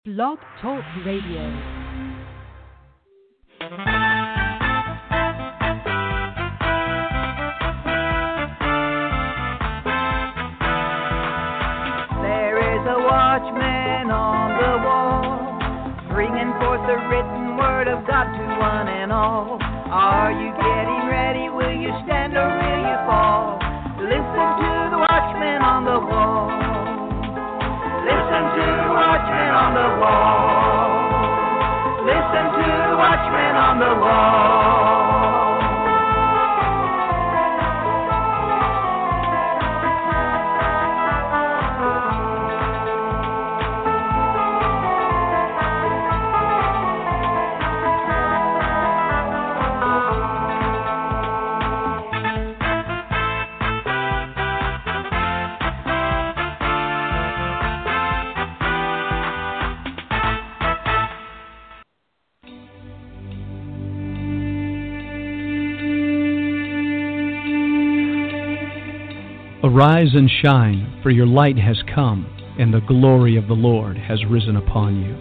Blog Talk Radio. Watchman on the wall, bringing forth the written word of God to one and all. Are you getting ready? Will you stand or will you fall? Listen to the watchman on the wall. Listen to the watchman on the wall. Listen to the watchman on the wall. Arise and shine, for your light has come, and the glory of the Lord has risen upon you.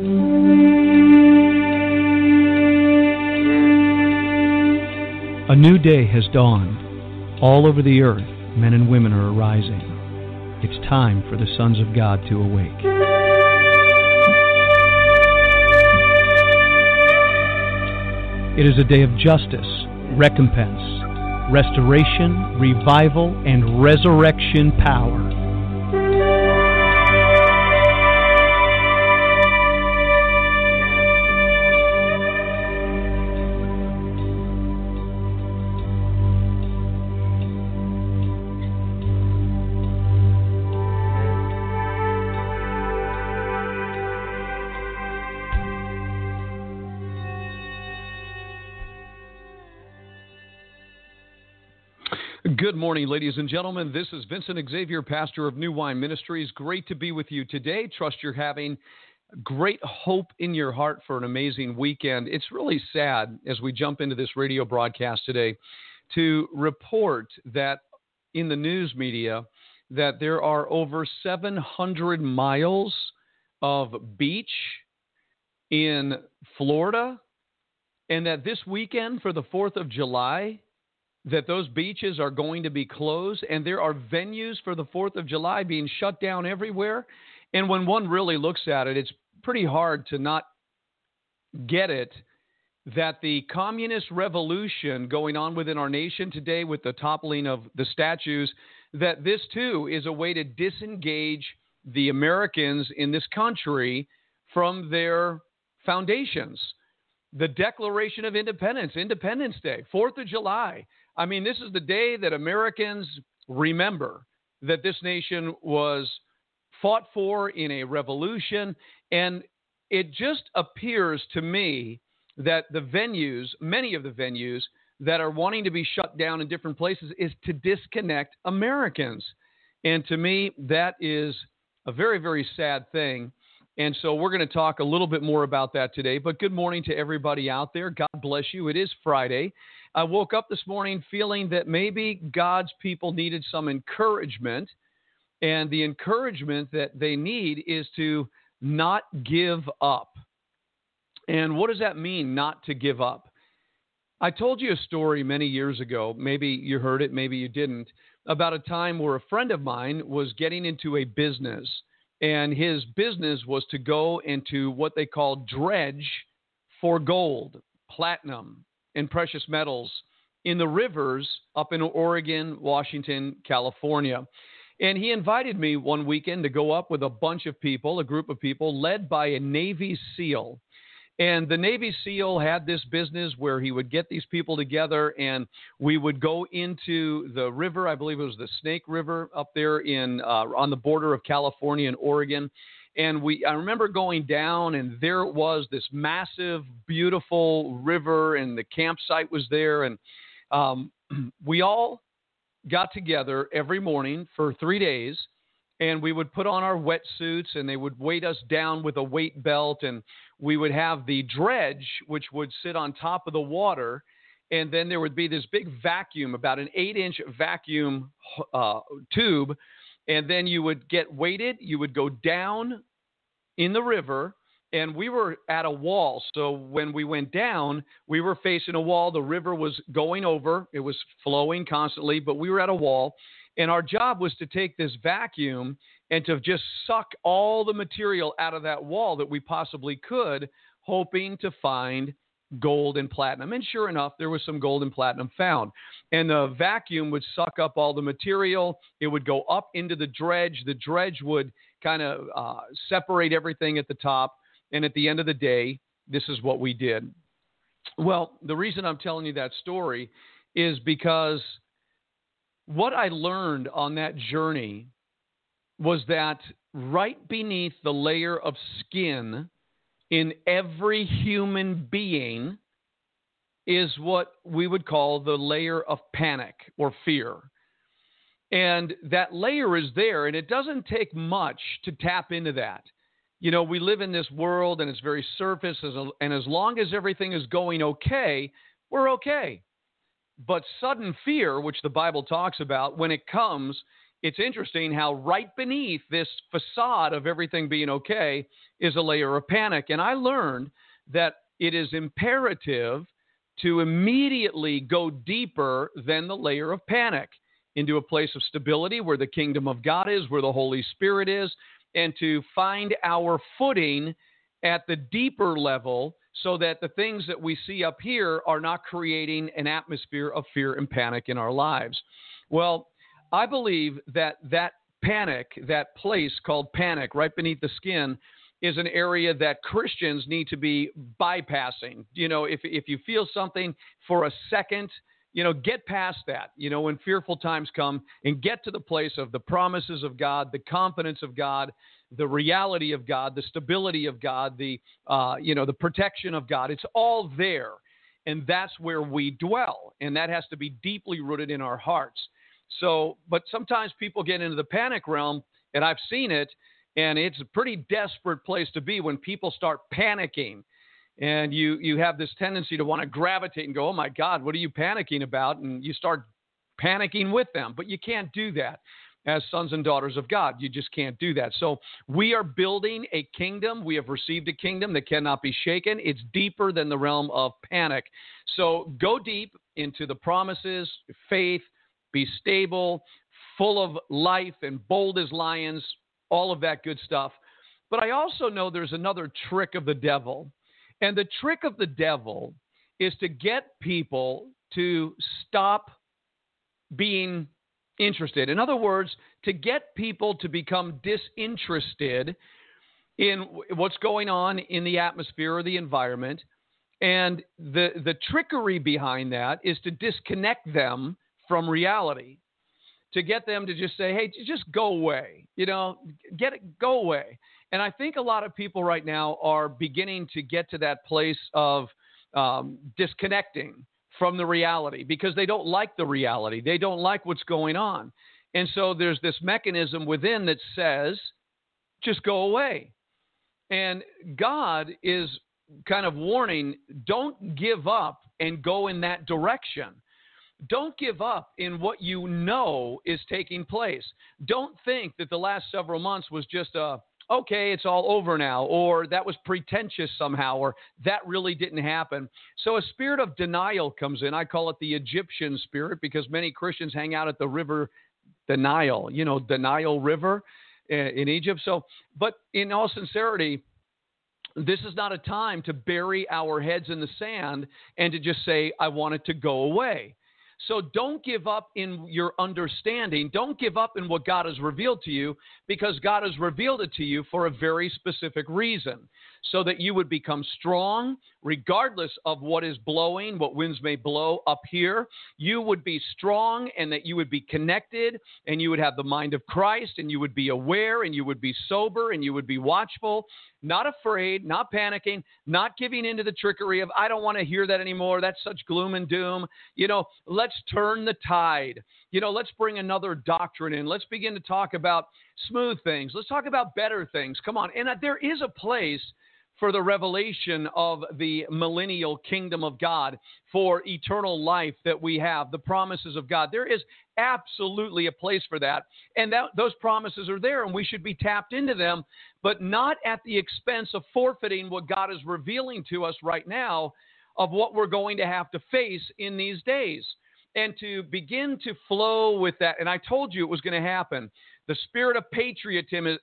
A new day has dawned. All over the earth, men and women are arising. It's time for the sons of God to awake. It is a day of justice, recompense, restoration, revival, and resurrection power. Good morning, ladies and gentlemen. This is Vincent Xavier, pastor of New Wine Ministries. Great to be with you today. Trust you're having great hope in your heart for an amazing weekend. It's really sad as we jump into this radio broadcast today to report that in the news media that there are over 700 miles of beach in Florida, and that this weekend for the 4th of July, that those beaches are going to be closed, and there are venues for the 4th of July being shut down everywhere. And when one really looks at it, it's pretty hard to not get it that the communist revolution going on within our nation today with the toppling of the statues, that this too is a way to disengage the Americans in this country from their foundations. The Declaration of Independence, Independence Day, 4th of July. I mean, this is the day that Americans remember that this nation was fought for in a revolution. And it just appears to me that the venues, many of the venues that are wanting to be shut down in different places, is to disconnect Americans. And to me, that is a very, very sad thing. And so we're going to talk a little bit more about that today. But good morning to everybody out there. God bless you. It is Friday. I woke up this morning feeling that maybe God's people needed some encouragement. And the encouragement that they need is to not give up. And what does that mean, not to give up? I told you a story many years ago. Maybe you heard it, maybe you didn't, about a time where a friend of mine was getting into a business. And his business was to go into what they call dredge for gold, platinum, and precious metals in the rivers up in Oregon, Washington, California. And he invited me one weekend to go up with a bunch of people, a group of people led by a Navy SEAL. And the Navy SEAL had this business where he would get these people together and we would go into the river. I believe it was the Snake River up there on the border of California and Oregon. And I remember going down, and there was this massive, beautiful river, and the campsite was there. And we all got together every morning for 3 days. And we would put on our wetsuits, and they would weight us down with a weight belt, and we would have the dredge, which would sit on top of the water, and then there would be this big vacuum, about an 8-inch vacuum tube, and then you would get weighted. You would go down in the river, and we were at a wall. So when we went down, we were facing a wall. The river was going over. It was flowing constantly, but we were at a wall. And our job was to take this vacuum and to just suck all the material out of that wall that we possibly could, hoping to find gold and platinum. And sure enough, there was some gold and platinum found. And the vacuum would suck up all the material. It would go up into the dredge. The dredge would kind of separate everything at the top. And at the end of the day, this is what we did. Well, the reason I'm telling you that story is because what I learned on that journey was that right beneath the layer of skin in every human being is what we would call the layer of panic or fear. And that layer is there, and it doesn't take much to tap into that. You know, we live in this world, and it's very surface, and as long as everything is going okay, we're okay. But sudden fear, which the Bible talks about, when it comes, it's interesting how right beneath this facade of everything being okay is a layer of panic. And I learned that it is imperative to immediately go deeper than the layer of panic into a place of stability where the kingdom of God is, where the Holy Spirit is, and to find our footing at the deeper level so that the things that we see up here are not creating an atmosphere of fear and panic in our lives. Well, I believe that panic, that place called panic right beneath the skin, is an area that Christians need to be bypassing. You know, if you feel something for a second, you know, get past that, you know, when fearful times come, and get to the place of the promises of God, the confidence of God, the reality of God, the stability of God, the protection of God. It's all there. And that's where we dwell. And that has to be deeply rooted in our hearts. So, but sometimes people get into the panic realm, and I've seen it, and it's a pretty desperate place to be when people start panicking. And you have this tendency to want to gravitate and go, oh, my God, what are you panicking about? And you start panicking with them. But you can't do that as sons and daughters of God. You just can't do that. So we are building a kingdom. We have received a kingdom that cannot be shaken. It's deeper than the realm of panic. So go deep into the promises, faith, be stable, full of life and bold as lions, all of that good stuff. But I also know there's another trick of the devil. And the trick of the devil is to get people to stop being interested. In other words, to get people to become disinterested in what's going on in the atmosphere or the environment. And the trickery behind that is to disconnect them from reality, to get them to just say, hey, just go away, you know, go away. And I think a lot of people right now are beginning to get to that place of disconnecting from the reality because they don't like the reality. They don't like what's going on. And so there's this mechanism within that says, just go away. And God is kind of warning, don't give up and go in that direction. Don't give up in what you know is taking place. Don't think that the last several months was just okay, it's all over now, or that was pretentious somehow, or that really didn't happen. So a spirit of denial comes in. I call it the Egyptian spirit because many Christians hang out at the river, the Nile, the Nile River in Egypt. So, but in all sincerity, this is not a time to bury our heads in the sand and to just say, I want it to go away. So don't give up in your understanding. Don't give up in what God has revealed to you, because God has revealed it to you for a very specific reason, so that you would become strong regardless of what is blowing, what winds may blow up here. You would be strong, and that you would be connected, and you would have the mind of Christ, and you would be aware, and you would be sober, and you would be watchful, not afraid, not panicking, not giving into the trickery of, I don't want to hear that anymore. That's such gloom and doom. Let's turn the tide. Let's bring another doctrine in. Let's begin to talk about smooth things. Let's talk about better things. Come on. And there is a place for the revelation of the millennial kingdom of God, for eternal life that we have, the promises of God. There is absolutely a place for that. And those promises are there, and we should be tapped into them, but not at the expense of forfeiting what God is revealing to us right now of what we're going to have to face in these days. And to begin to flow with that, and I told you it was going to happen, the spirit of patriotism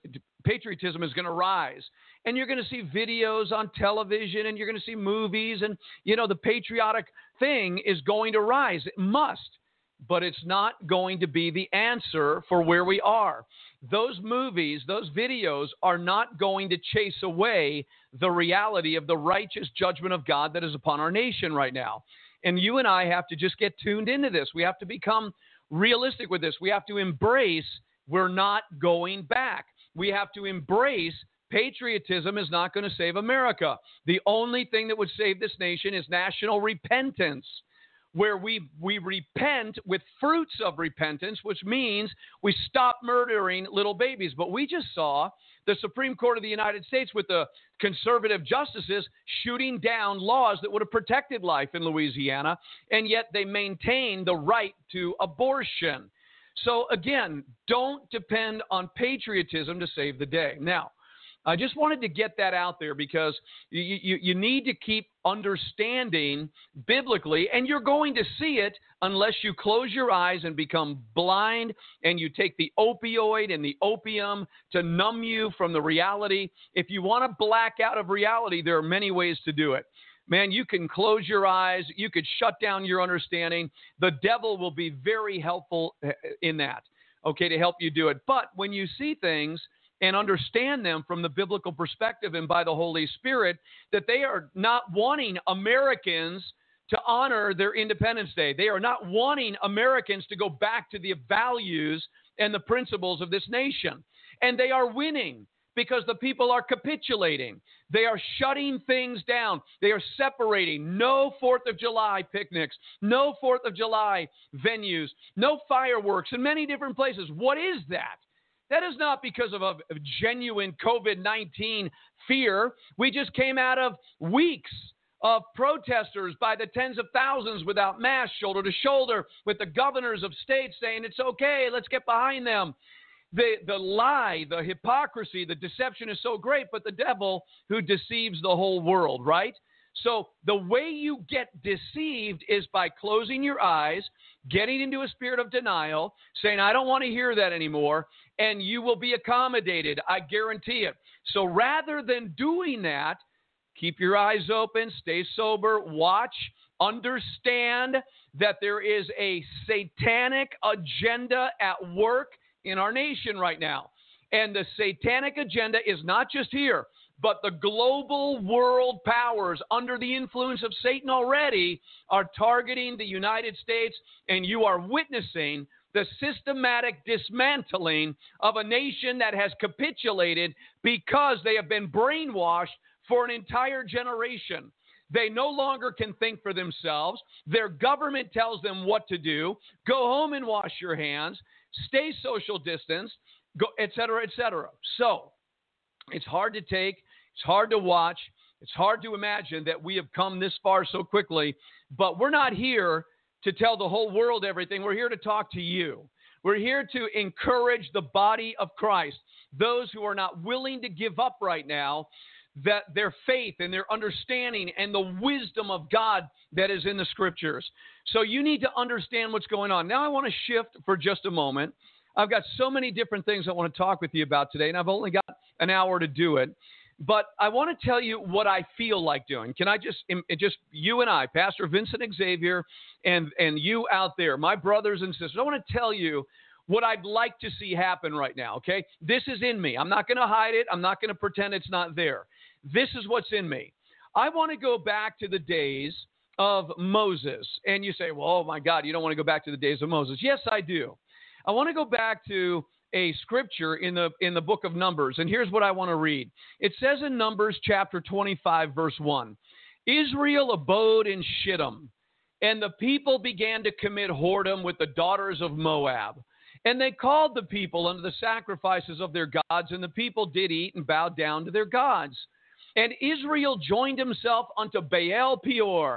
is going to rise. And you're going to see videos on television, and you're going to see movies, and, the patriotic thing is going to rise. It must. But it's not going to be the answer for where we are. Those movies, those videos are not going to chase away the reality of the righteous judgment of God that is upon our nation right now. And you and I have to just get tuned into this. We have to become realistic with this. We have to embrace we're not going back. We have to embrace patriotism is not going to save America. The only thing that would save this nation is national repentance, where we repent with fruits of repentance, which means we stop murdering little babies. But we just saw the Supreme Court of the United States with the conservative justices shooting down laws that would have protected life in Louisiana, and yet they maintain the right to abortion. So again, don't depend on patriotism to save the day. Now, I just wanted to get that out there because you need to keep understanding biblically, and you're going to see it unless you close your eyes and become blind and you take the opioid and the opium to numb you from the reality. If you want to black out of reality, there are many ways to do it. Man, you can close your eyes. You could shut down your understanding. The devil will be very helpful in that, to help you do it. But when you see things and understand them from the biblical perspective and by the Holy Spirit, that they are not wanting Americans to honor their Independence Day. They are not wanting Americans to go back to the values and the principles of this nation. And they are winning because the people are capitulating. They are shutting things down. They are separating. No 4th of July picnics, no 4th of July venues, no fireworks in many different places. What is that? That is not because of a genuine COVID-19 fear. We just came out of weeks of protesters by the tens of thousands without masks, shoulder to shoulder, with the governors of states saying it's okay, let's get behind them. The lie, the hypocrisy, the deception is so great, but the devil who deceives the whole world, right? So the way you get deceived is by closing your eyes, getting into a spirit of denial, saying, I don't want to hear that anymore, and you will be accommodated. I guarantee it. So rather than doing that, keep your eyes open, stay sober, watch, understand that there is a satanic agenda at work in our nation right now. And the satanic agenda is not just here, but the global world powers under the influence of Satan already are targeting the United States, and you are witnessing the systematic dismantling of a nation that has capitulated because they have been brainwashed for an entire generation. They no longer can think for themselves. Their government tells them what to do. Go home and wash your hands. Stay social distance, et cetera, et cetera. So it's hard to take. It's hard to watch. It's hard to imagine that we have come this far so quickly, but we're not here to tell the whole world everything. We're here to talk to you. We're here to encourage the body of Christ, those who are not willing to give up right now, that their faith and their understanding and the wisdom of God that is in the scriptures. So you need to understand what's going on. Now I want to shift for just a moment. I've got so many different things I want to talk with you about today, and I've only got an hour to do it. But I want to tell you what I feel like doing. Can I just you and I, Pastor Vincent Xavier, and you out there, my brothers and sisters, I want to tell you what I'd like to see happen right now, okay? This is in me. I'm not going to hide it. I'm not going to pretend it's not there. This is what's in me. I want to go back to the days of Moses. And you say, well, oh my God, you don't want to go back to the days of Moses. Yes, I do. I want to go back to a scripture in the book of Numbers. And here's what I want to read. It says in Numbers chapter 25, verse 1, Israel abode in Shittim, and the people began to commit whoredom with the daughters of Moab. And they called the people unto the sacrifices of their gods, and the people did eat and bowed down to their gods. And Israel joined himself unto Baal Peor,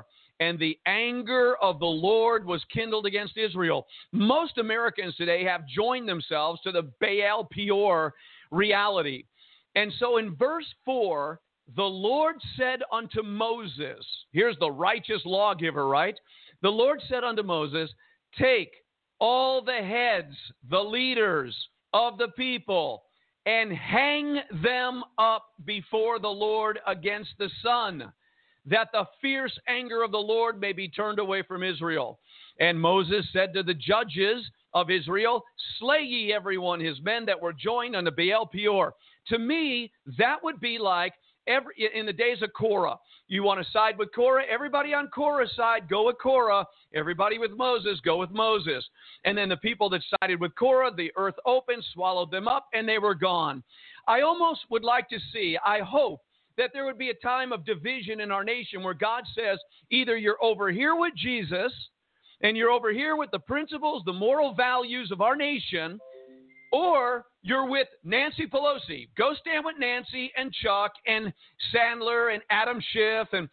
and the anger of the Lord was kindled against Israel. Most Americans today have joined themselves to the Baal Peor reality. And so in verse 4, the Lord said unto Moses, here's the righteous lawgiver, right? The Lord said unto Moses, take all the heads, the leaders of the people, and hang them up before the Lord against the sun, that the fierce anger of the Lord may be turned away from Israel. And Moses said to the judges of Israel, slay ye every one his men that were joined unto Baal Peor. To me, that would be like in the days of Korah. You want to side with Korah? Everybody on Korah's side, go with Korah. Everybody with Moses, go with Moses. And then the people that sided with Korah, the earth opened, swallowed them up, and they were gone. I almost would like to see, I hope, that there would be a time of division in our nation where God says, either you're over here with Jesus, and you're over here with the principles, the moral values of our nation, or you're with Nancy Pelosi. Go stand with Nancy and Chuck and Sandler and Adam Schiff and,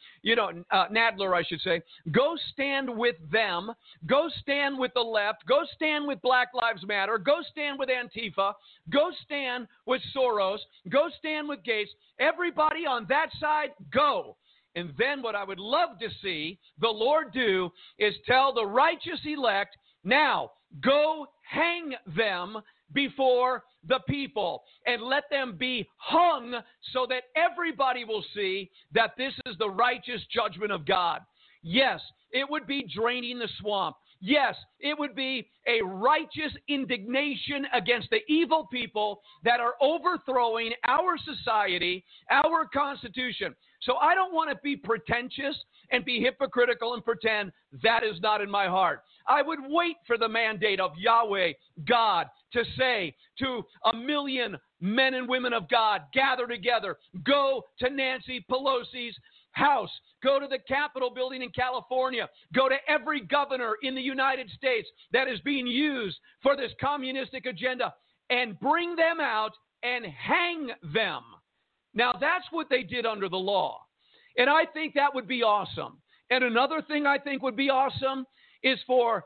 Nadler, I should say. Go stand with them. Go stand with the left. Go stand with Black Lives Matter. Go stand with Antifa. Go stand with Soros. Go stand with Gates. Everybody on that side, go. And then what I would love to see the Lord do is tell the righteous elect, now go hang them before the people and let them be hung so that everybody will see that this is the righteous judgment of God. Yes, it would be draining the swamp. Yes, it would be a righteous indignation against the evil people that are overthrowing our society, our Constitution. So I don't want to be pretentious and be hypocritical and pretend that is not in my heart. I would wait for the mandate of Yahweh, God, to say to 1 million men and women of God, gather together, go to Nancy Pelosi's house, go to the Capitol building in California, go to every governor in the United States that is being used for this communistic agenda, and bring them out and hang them. Now, that's what they did under the law. And I think that would be awesome. And another thing I think would be awesome is for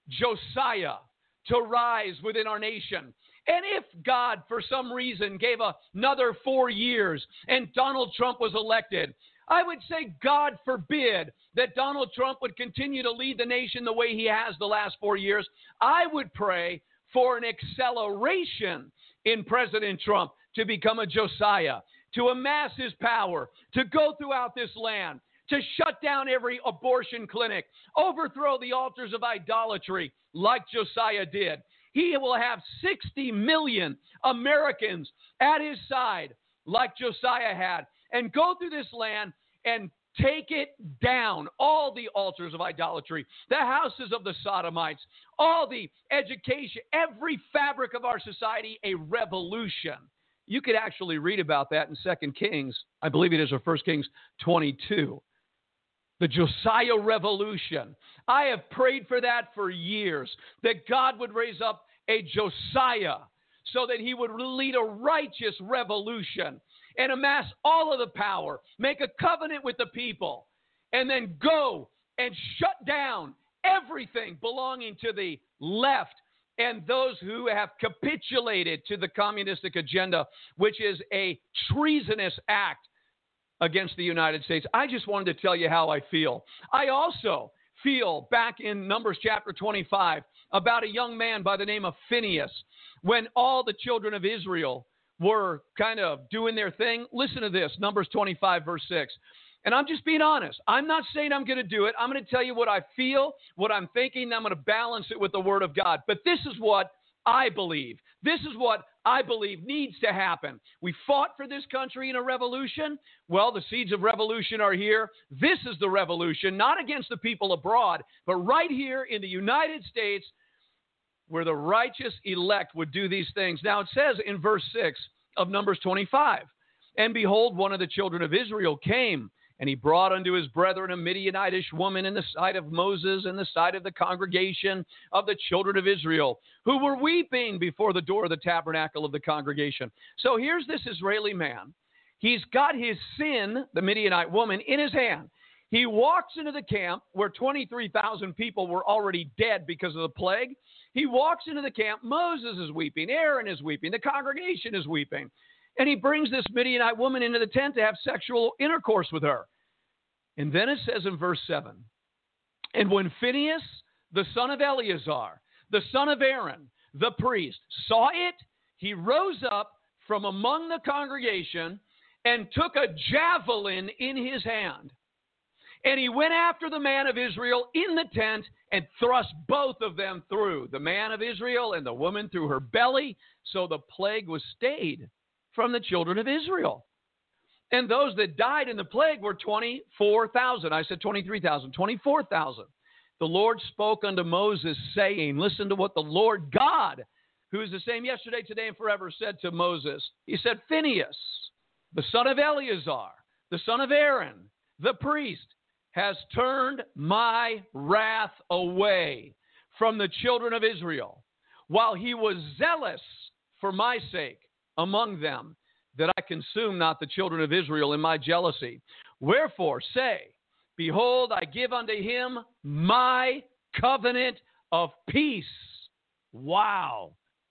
Josiah to rise within our nation. And if God, for some reason, gave another 4 years and Donald Trump was elected, I would say, God forbid that Donald Trump would continue to lead the nation the way he has the last 4 years. I would pray for an acceleration in President Trump to become a Josiah, to amass his power, to go throughout this land, to shut down every abortion clinic, overthrow the altars of idolatry like Josiah did. He will have 60 million Americans at his side like Josiah had, and go through this land and take it down, all the altars of idolatry, the houses of the Sodomites, all the education, every fabric of our society, a revolution. You could actually read about that in 2 Kings, I believe it is, or 1 Kings 22. The Josiah Revolution. I have prayed for that for years, that God would raise up a Josiah so that he would lead a righteous revolution and amass all of the power, make a covenant with the people, and then go and shut down everything belonging to the left and those who have capitulated to the communistic agenda, which is a treasonous act against the United States. I just wanted to tell you how I feel. I also feel back in Numbers chapter 25 about a young man by the name of Phinehas, when all the children of Israel were kind of doing their thing. Listen to this, Numbers 25, verse 6. And I'm just being honest. I'm not saying I'm going to do it. I'm going to tell you what I feel, what I'm thinking, and I'm going to balance it with the Word of God. But this is what I believe. This is what I believe needs to happen. We fought for this country in a revolution. Well, the seeds of revolution are here. This is the revolution, not against the people abroad, but right here in the United States, where the righteous elect would do these things. Now, it says in verse 6 of Numbers 25, and behold, one of the children of Israel came, and he brought unto his brethren a Midianitish woman in the sight of Moses and the sight of the congregation of the children of Israel, who were weeping before the door of the tabernacle of the congregation. So here's this Israeli man. He's got his sin, the Midianite woman, in his hand. He walks into the camp where 23,000 people were already dead because of the plague. He walks into the camp. Moses is weeping. Aaron is weeping. The congregation is weeping. And he brings this Midianite woman into the tent to have sexual intercourse with her. And then it says in verse 7, and when Phinehas, the son of Eleazar, the son of Aaron, the priest, saw it, he rose up from among the congregation and took a javelin in his hand. And he went after the man of Israel in the tent and thrust both of them through, the man of Israel and the woman through her belly. So the plague was stayed from the children of Israel. And those that died in the plague were 24,000. I said 23,000, 24,000. The Lord spoke unto Moses, saying, listen to what the Lord God, who is the same yesterday, today, and forever, said to Moses. He said, Phinehas, the son of Eleazar, the son of Aaron, the priest, has turned my wrath away from the children of Israel, while he was zealous for my sake among them, that I consume not the children of Israel in my jealousy. Wherefore say, behold, I give unto him my covenant of peace. Wow.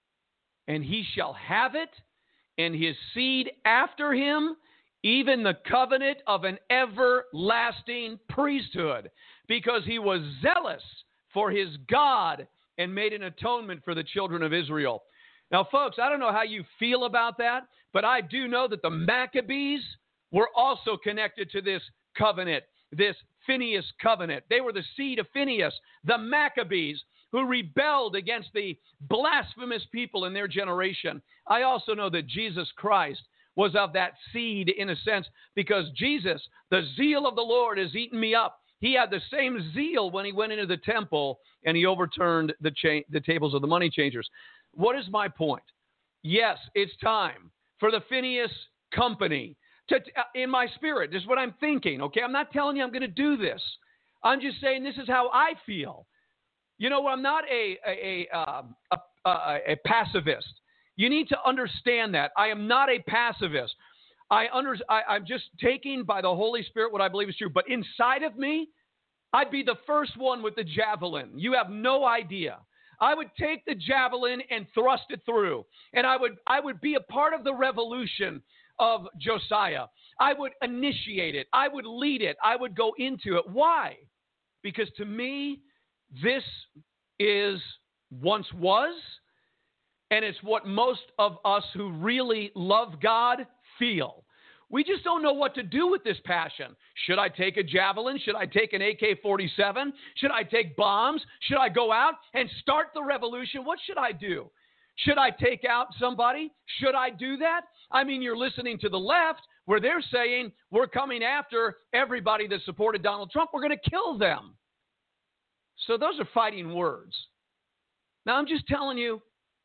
And he shall have it, and his seed after him, even the covenant of an everlasting priesthood, because he was zealous for his God and made an atonement for the children of Israel. Now, folks, I don't know how you feel about that, but I do know that the Maccabees were also connected to this covenant, this Phinehas covenant. They were the seed of Phinehas, the Maccabees, who rebelled against the blasphemous people in their generation. I also know that Jesus Christ was of that seed in a sense, because Jesus, the zeal of the Lord, has eaten me up. He had the same zeal when he went into the temple and he overturned the tables of the money changers. What is my point? Yes, it's time for the Phinehas company to, in my spirit, this is what I'm thinking, okay? I'm not telling you I'm going to do this. I'm just saying this is how I feel. You know, I'm not a pacifist. You need to understand that. I am not a pacifist. I'm just taking by the Holy Spirit what I believe is true. But inside of me, I'd be the first one with the javelin. You have no idea. I would take the javelin and thrust it through. And I would be a part of the revolution of Josiah. I would initiate it. I would lead it. I would go into it. Why? Because to me, this is once was, and it's what most of us who really love God feel. We just don't know what to do with this passion. Should I take a javelin? Should I take an AK-47? Should I take bombs? Should I go out and start the revolution? What should I do? Should I take out somebody? Should I do that? I mean, you're listening to the left where they're saying we're coming after everybody that supported Donald Trump. We're going to kill them. So those are fighting words. Now, I'm just telling you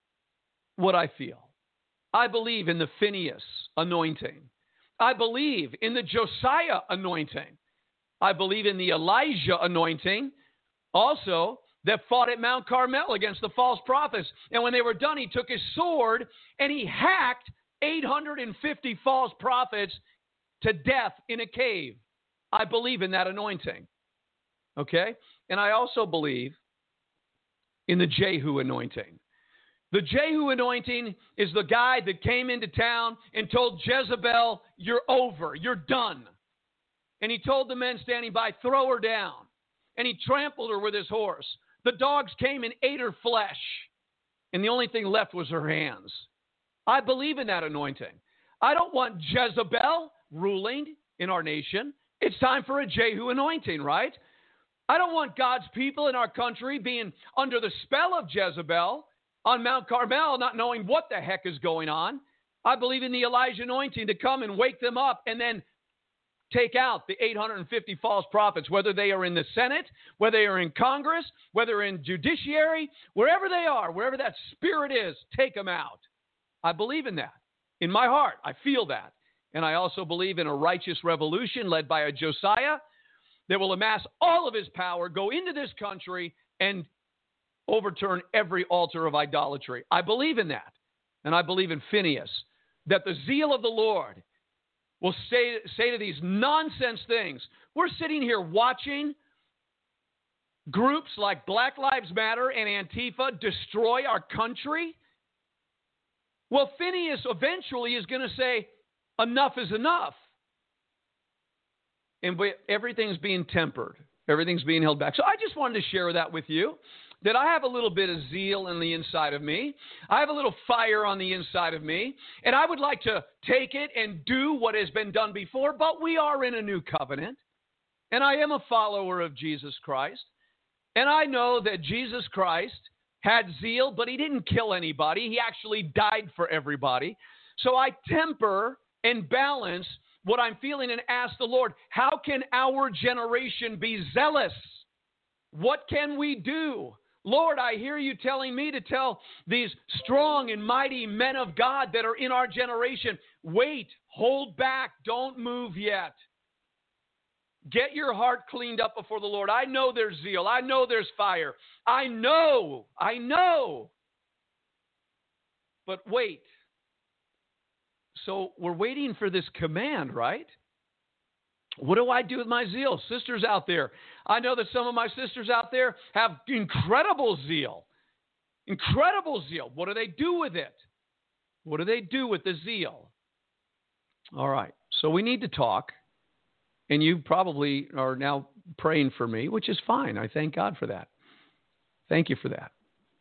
what I feel. I believe in the Phinehas anointing. I believe in the Josiah anointing. I believe in the Elijah anointing, also, that fought at Mount Carmel against the false prophets. And when they were done, he took his sword and he hacked 850 false prophets to death in a cave. I believe in that anointing. Okay? And I also believe in the Jehu anointing. The Jehu anointing is the guy that came into town and told Jezebel, you're over, you're done. And he told the men standing by, throw her down. And he trampled her with his horse. The dogs came and ate her flesh. And the only thing left was her hands. I believe in that anointing. I don't want Jezebel ruling in our nation. It's time for a Jehu anointing, right? I don't want God's people in our country being under the spell of Jezebel on Mount Carmel, not knowing what the heck is going on. I believe in the Elijah anointing to come and wake them up and then take out the 850 false prophets, whether they are in the Senate, whether they are in Congress, whether in judiciary, wherever they are, wherever that spirit is, take them out. I believe in that. In my heart, I feel that. And I also believe in a righteous revolution led by a Josiah that will amass all of his power, go into this country, and overturn every altar of idolatry. I believe in that. And I believe in Phinehas, that the zeal of the Lord will say to these nonsense things. We're sitting here watching groups like Black Lives Matter and Antifa destroy our country. Well, Phineas eventually is going to say, enough is enough. And everything's being tempered. Everything's being held back. So I just wanted to share that with you, that I have a little bit of zeal in the inside of me. I have a little fire on the inside of me. And I would like to take it and do what has been done before, but we are in a new covenant. And I am a follower of Jesus Christ. And I know that Jesus Christ had zeal, but he didn't kill anybody. He actually died for everybody. So I temper and balance what I'm feeling and ask the Lord, how can our generation be zealous? What can we do? Lord, I hear you telling me to tell these strong and mighty men of God that are in our generation, wait, hold back, don't move yet. Get your heart cleaned up before the Lord. I know there's zeal. I know there's fire. I know. But wait. So we're waiting for this command, right? What do I do with my zeal? Sisters out there, I know that some of my sisters out there have incredible zeal. Incredible zeal. What do they do with it? What do they do with the zeal? All right. So we need to talk. And you probably are now praying for me, which is fine. I thank God for that. Thank you for that.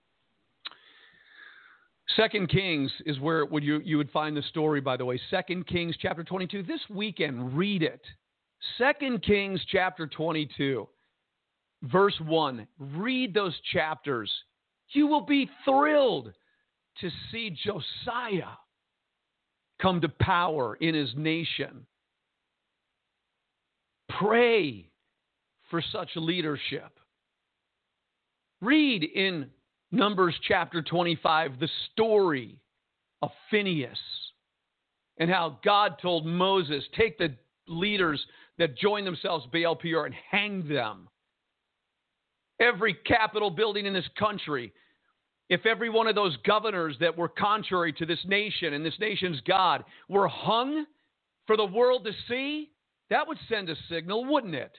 2 Kings is where you would find the story, by the way. 2 Kings chapter 22. This weekend, read it. 2 Kings chapter 22, verse 1. Read those chapters. You will be thrilled to see Josiah come to power in his nation. Pray for such leadership. Read in Numbers chapter 25 the story of Phineas and how God told Moses, take the leaders that join themselves Baal Peor and hang them. Every Capitol building in this country, if every one of those governors that were contrary to this nation and this nation's God were hung for the world to see, that would send a signal, wouldn't it?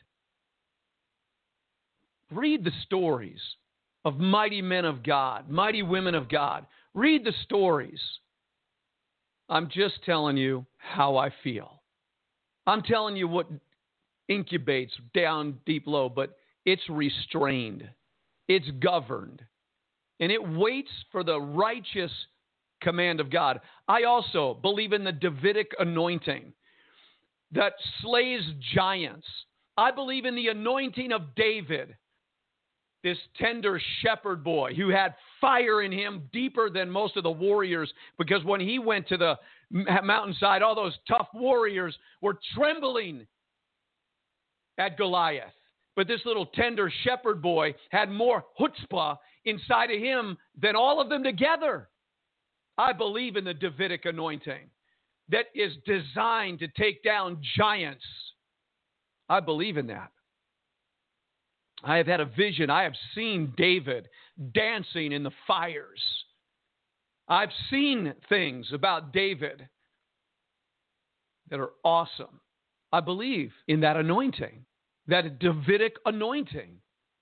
Read the stories of mighty men of God, mighty women of God. Read the stories. I'm just telling you how I feel. I'm telling you what incubates down deep low, but it's restrained. It's governed. And it waits for the righteous command of God. I also believe in the Davidic anointing that slays giants. I believe in the anointing of David, this tender shepherd boy who had fire in him deeper than most of the warriors, because when he went to the mountainside, all those tough warriors were trembling at Goliath. But this little tender shepherd boy had more chutzpah inside of him than all of them together. I believe in the Davidic anointing that is designed to take down giants. I believe in that. I have had a vision. I have seen David dancing in the fires. I've seen things about David that are awesome. I believe in that anointing, that Davidic anointing.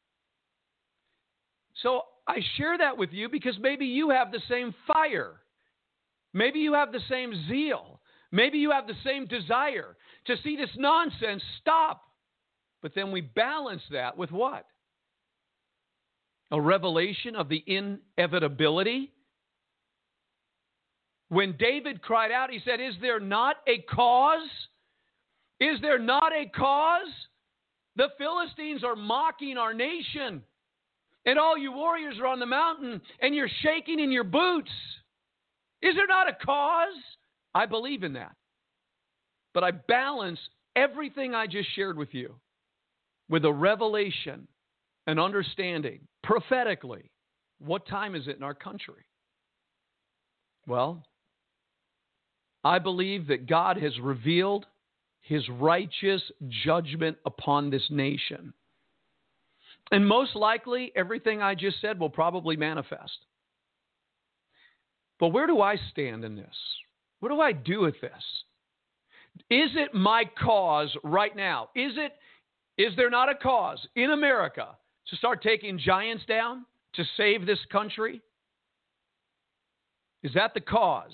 So I share that with you because maybe you have the same fire. Maybe you have the same zeal. Maybe you have the same desire to see this nonsense stop. But then we balance that with what? A revelation of the inevitability. When David cried out, he said, is there not a cause? Is there not a cause? The Philistines are mocking our nation. And all you warriors are on the mountain and you're shaking in your boots. Is there not a cause? I believe in that. But I balance everything I just shared with you with a revelation, an understanding, prophetically, what time is it in our country? Well, I believe that God has revealed his righteous judgment upon this nation. And most likely, everything I just said will probably manifest. But where do I stand in this? What do I do with this? Is it my cause right now? Is there not a cause in America to start taking giants down to save this country? Is that the cause?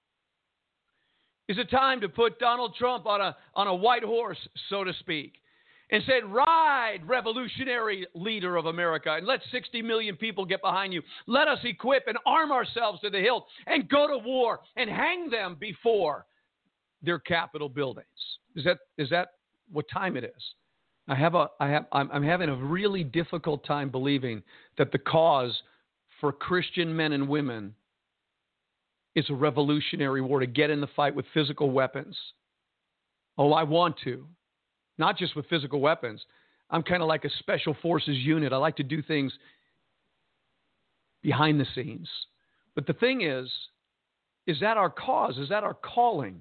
Is it time to put Donald Trump on a white horse, so to speak, and say, ride, revolutionary leader of America, and let 60 million people get behind you. Let us equip and arm ourselves to the hilt and go to war and hang them before their Capitol buildings. Is that what time it is? I'm having a really difficult time believing that the cause for Christian men and women is a revolutionary war, to get in the fight with physical weapons. Oh, I want to. Not just with physical weapons. I'm kind of like a special forces unit. I like to do things behind the scenes. But the thing is that our cause? Is that our calling?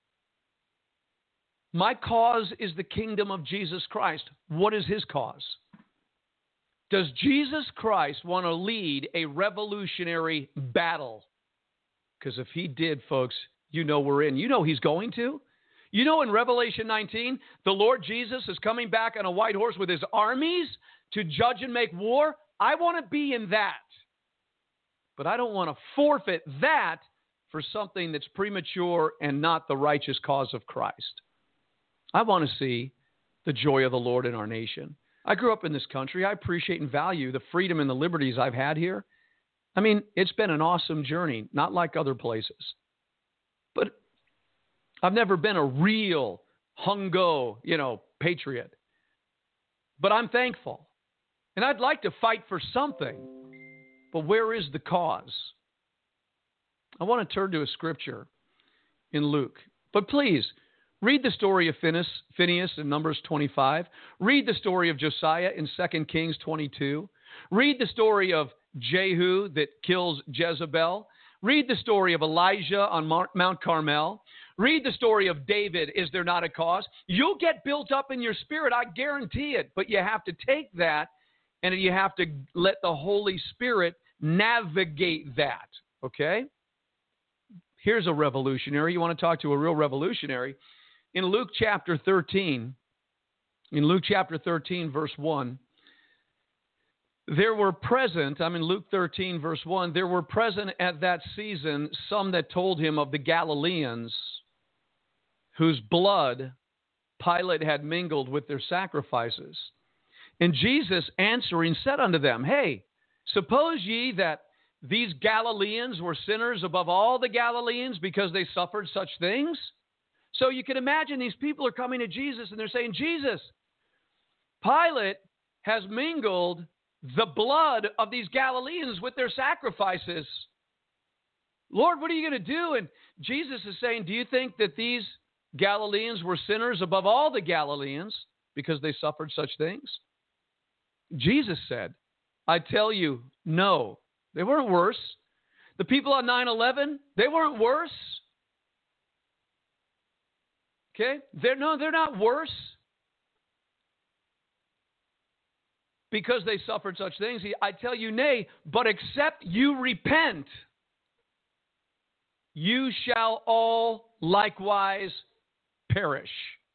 My cause is the kingdom of Jesus Christ. What is his cause? Does Jesus Christ want to lead a revolutionary battle? Because if he did, folks, you know we're in. You know he's going to. You know in Revelation 19, the Lord Jesus is coming back on a white horse with his armies to judge and make war. I want to be in that. But I don't want to forfeit that for something that's premature and not the righteous cause of Christ. I want to see the joy of the Lord in our nation. I grew up in this country. I appreciate and value the freedom and the liberties I've had here. I mean, it's been an awesome journey, not like other places. But I've never been a real hungo, patriot. But I'm thankful. And I'd like to fight for something. But where is the cause? I want to turn to a scripture in Luke. But please, read the story of Phinehas in Numbers 25. Read the story of Josiah in 2 Kings 22. Read the story of Jehu that kills Jezebel. Read the story of Elijah on Mount Carmel. Read the story of David, is there not a cause? You'll get built up in your spirit, I guarantee it. But you have to take that and you have to let the Holy Spirit navigate that, okay? Here's a revolutionary. You want to talk to a real revolutionary? In Luke chapter 13, verse 1, there were present, I'm in Luke 13, verse 1, there were present at that season some that told him of the Galileans whose blood Pilate had mingled with their sacrifices. And Jesus answering said unto them, Hey, suppose ye that these Galileans were sinners above all the Galileans because they suffered such things? So you can imagine these people are coming to Jesus and they're saying, Jesus, Pilate has mingled the blood of these Galileans with their sacrifices. Lord, what are you going to do? And Jesus is saying, do you think that these Galileans were sinners above all the Galileans because they suffered such things? Jesus said, I tell you, no, they weren't worse. The people on 9/11, they weren't worse. Okay? They're not worse because they suffered such things. I tell you, nay, but except you repent, you shall all likewise perish.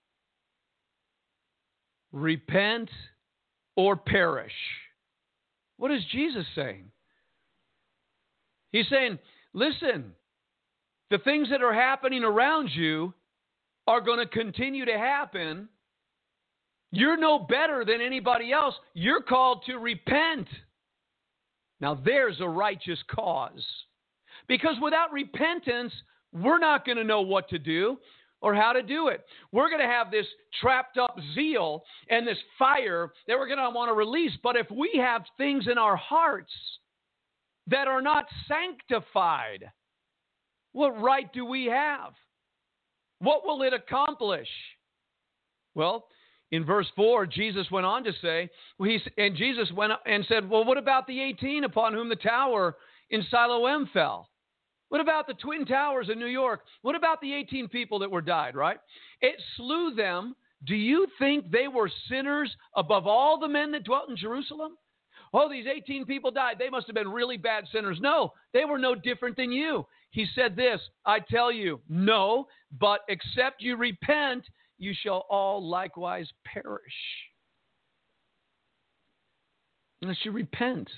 Repent or perish. What is Jesus saying? He's saying, listen, the things that are happening around you are going to continue to happen. You're no better than anybody else. You're called to repent. Now, there's a righteous cause. Because without repentance, we're not going to know what to do or how to do it. We're going to have this trapped up zeal and this fire that we're going to want to release. But if we have things in our hearts that are not sanctified, what right do we have? What will it accomplish? Well, in verse 4, Jesus went on to say, Jesus went and said, well, what about the 18 upon whom the tower in Siloam fell? What about the Twin Towers in New York? What about the 18 people that were died, right? It slew them. Do you think they were sinners above all the men that dwelt in Jerusalem? Oh, these 18 people died. They must have been really bad sinners. No, they were no different than you. He said this, I tell you, no, but except you repent, you shall all likewise perish. Unless you repent.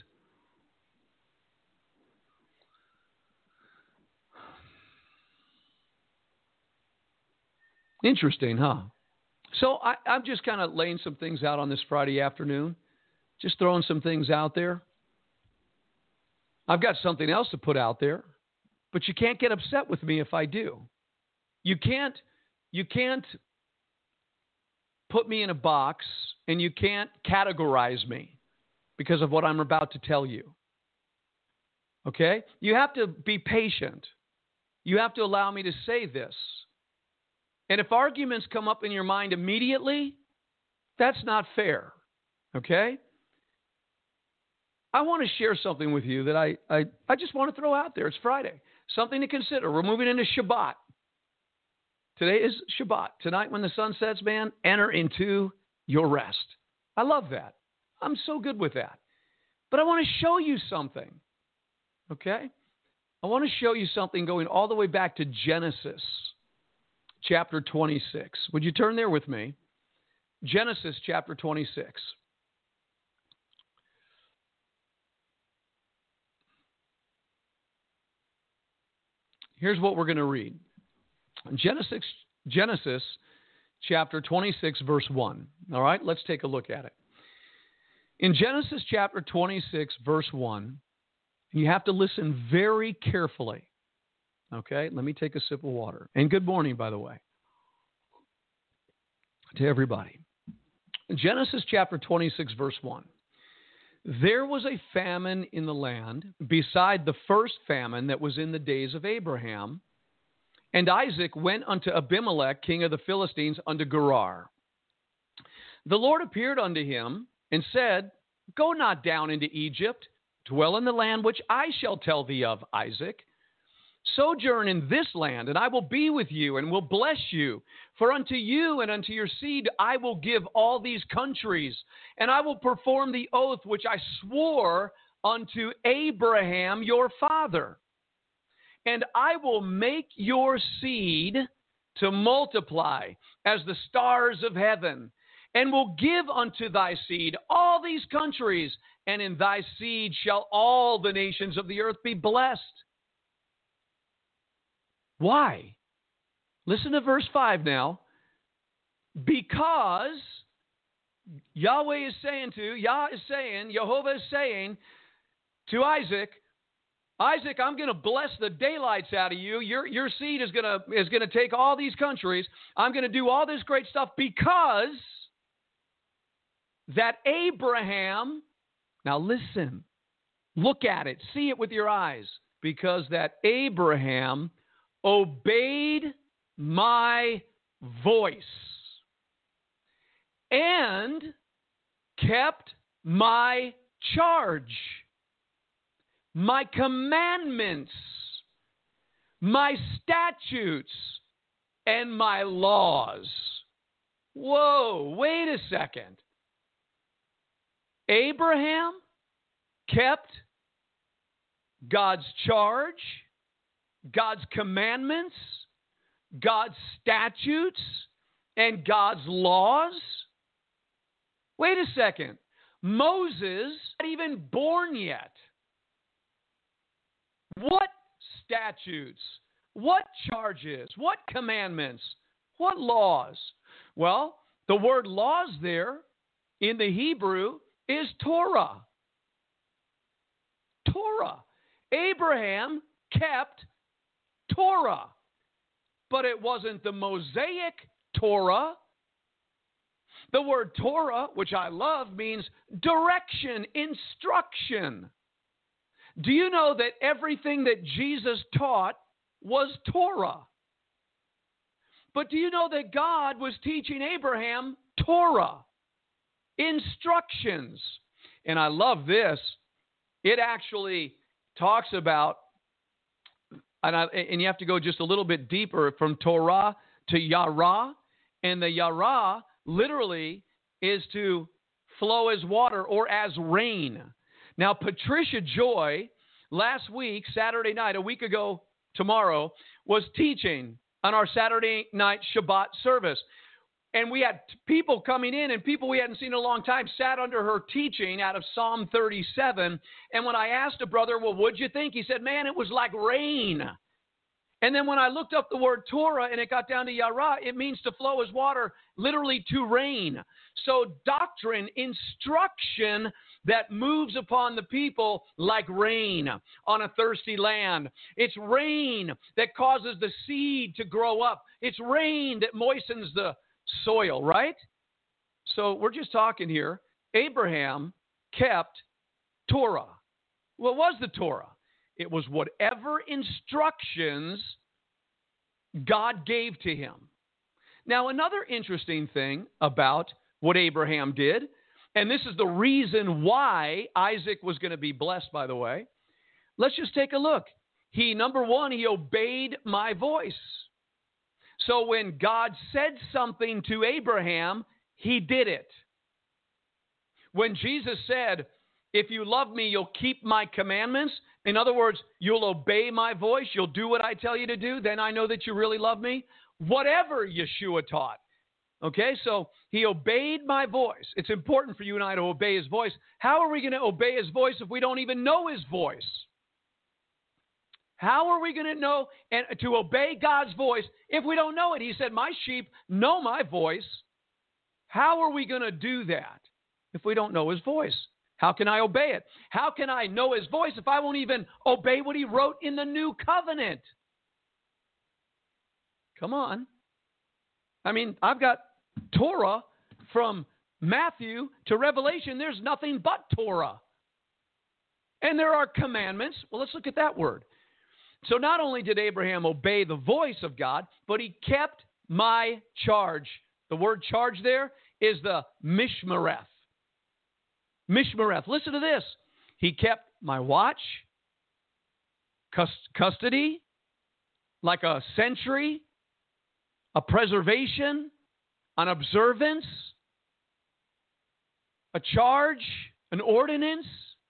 Interesting, huh? So I'm just kind of laying some things out on this Friday afternoon, just throwing some things out there. I've got something else to put out there, but you can't get upset with me if I do. You can't put me in a box, and you can't categorize me because of what I'm about to tell you. Okay? You have to be patient. You have to allow me to say this. And if arguments come up in your mind immediately, that's not fair. Okay? I want to share something with you that I just want to throw out there. It's Friday. Something to consider. We're moving into Shabbat. Today is Shabbat. Tonight when the sun sets, man, enter into your rest. I love that. I'm so good with that. But I want to show you something. Okay? I want to show you something going all the way back to Genesis chapter 26. Would you turn there with me? Genesis chapter 26. Here's what we're going to read. Genesis chapter 26, verse 1. All right, let's take a look at it. In Genesis chapter 26, verse 1, you have to listen very carefully. Okay, let me take a sip of water. And good morning, by the way, to everybody. Genesis chapter 26, verse 1. There was a famine in the land beside the first famine that was in the days of Abraham. And Isaac went unto Abimelech, king of the Philistines, unto Gerar. The Lord appeared unto him and said, Go not down into Egypt, dwell in the land which I shall tell thee of, Isaac. Sojourn in this land, and I will be with you and will bless you. For unto you and unto your seed I will give all these countries, and I will perform the oath which I swore unto Abraham your father. And I will make your seed to multiply as the stars of heaven, and will give unto thy seed all these countries, and in thy seed shall all the nations of the earth be blessed. Why? Listen to verse 5 now. Because Jehovah is saying to Isaac, Isaac, I'm going to bless the daylights out of you. Your seed is going to take all these countries. I'm going to do all this great stuff because that Abraham, now listen, look at it, see it with your eyes, because that Abraham obeyed my voice and kept my charge, my commandments, my statutes, and my laws. Whoa, wait a second. Abraham kept God's charge, God's commandments, God's statutes, and God's laws? Wait a second. Moses not even born yet. What statutes? What charges? What commandments? What laws? Well, the word laws there in the Hebrew is Torah. Torah. Abraham kept Torah. But it wasn't the Mosaic Torah. The word Torah, which I love, means direction, instruction. Do you know that everything that Jesus taught was Torah? But do you know that God was teaching Abraham Torah, instructions? And I love this. It actually talks about, and you have to go just a little bit deeper from Torah to Yara. And the Yara literally is to flow as water or as rain. Now, Patricia Joy, last week, Saturday night, a week ago tomorrow, was teaching on our Saturday night Shabbat service. And we had people coming in, and people we hadn't seen in a long time sat under her teaching out of Psalm 37. And when I asked a brother, well, what'd you think? He said, man, it was like rain. And then when I looked up the word Torah and it got down to Yara, it means to flow as water, literally to rain. So doctrine, instruction that moves upon the people like rain on a thirsty land. It's rain that causes the seed to grow up. It's rain that moistens the soil, right? So we're just talking here. Abraham kept Torah. What was the Torah? It was whatever instructions God gave to him. Now, another interesting thing about what Abraham did, and this is the reason why Isaac was going to be blessed, by the way. Let's just take a look. Number one, he obeyed my voice. So when God said something to Abraham, he did it. When Jesus said, if you love me, you'll keep my commandments. In other words, you'll obey my voice. You'll do what I tell you to do. Then I know that you really love me. Whatever Yeshua taught. Okay, so he obeyed my voice. It's important for you and I to obey his voice. How are we going to obey his voice if we don't even know his voice? How are we going to know and to obey God's voice if we don't know it? He said, my sheep know my voice. How are we going to do that if we don't know his voice? How can I obey it? How can I know his voice if I won't even obey what he wrote in the new covenant? Come on. I mean, I've got Torah from Matthew to Revelation. There's nothing but Torah. And there are commandments. Well, let's look at that word. So not only did Abraham obey the voice of God, but he kept my charge. The word charge there is the mishmareth. Mishmareth. Listen to this. He kept my watch, custody, like a sentry, a preservation, an observance, a charge, an ordinance.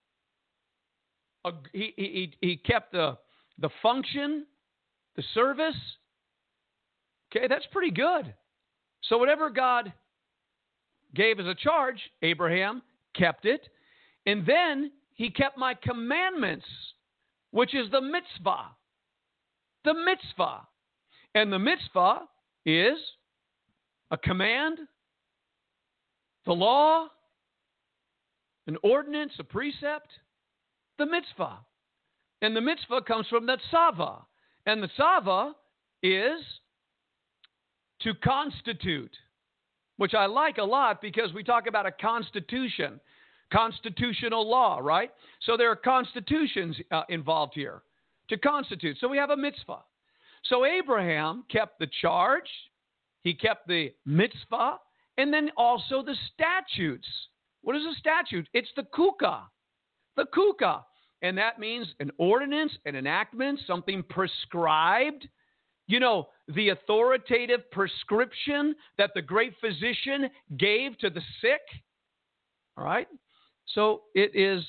He kept the function, the service. Okay, that's pretty good. So whatever God gave as a charge, Abraham kept it. And then he kept my commandments, which is the mitzvah. The mitzvah. And the mitzvah is a command, the law, an ordinance, a precept, the mitzvah. And the mitzvah comes from the tzava. And the tzava is to constitute, which I like a lot because we talk about a constitution, constitutional law, right? So there are constitutions involved here to constitute. So we have a mitzvah. So Abraham kept the charge, he kept the mitzvah, and then also the statutes. What is a statute? It's the kukah. The kukah. And that means an ordinance, an enactment, something prescribed. You know, the authoritative prescription that the great physician gave to the sick. All right? So it is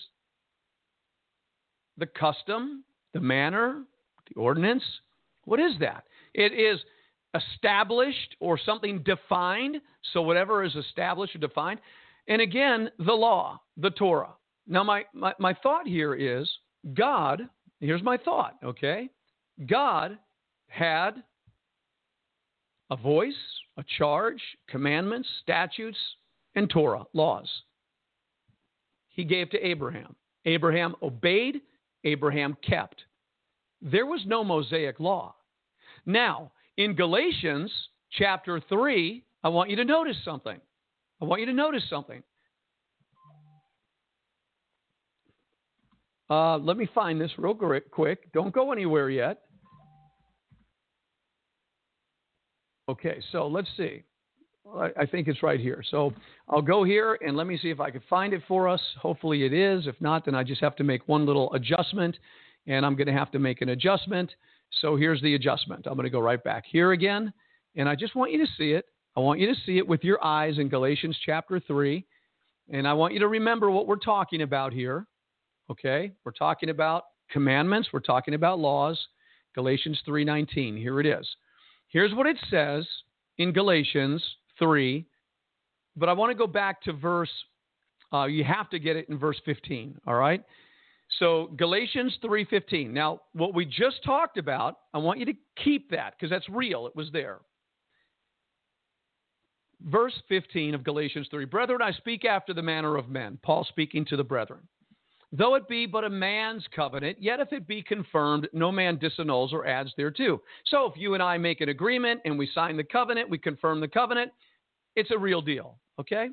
the custom, the manner, the ordinance. What is that? It is established or something defined. So whatever is established or defined. And again, the law, the Torah. Now, my thought here is God, here's my thought, okay? God had a voice, a charge, commandments, statutes, and Torah, laws. He gave to Abraham. Abraham obeyed, Abraham kept. There was no Mosaic law. Now, in Galatians chapter 3, I want you to notice something. Let me find this real quick. Don't go anywhere yet. Okay, so let's see. I think it's right here. So I'll go here and let me see if I can find it for us. Hopefully it is. If not, then I just have to make one little adjustment, and I'm going to have to make an adjustment. So here's the adjustment. I'm going to go right back here again, and I just want you to see it. I want you to see it with your eyes in Galatians chapter 3, and I want you to remember what we're talking about here. Okay, we're talking about commandments, we're talking about laws, Galatians 3:19. Here it is. Here's what it says in Galatians 3, but I want to go back to you have to get it in verse 15, all right? So Galatians 3:15. Now, what we just talked about, I want you to keep that because that's real. It was there. Verse 15 of Galatians 3. Brethren, I speak after the manner of men. Paul speaking to the brethren. Though it be but a man's covenant, yet if it be confirmed, no man disannuls or adds thereto. So if you and I make an agreement and we sign the covenant, we confirm the covenant, it's a real deal, okay?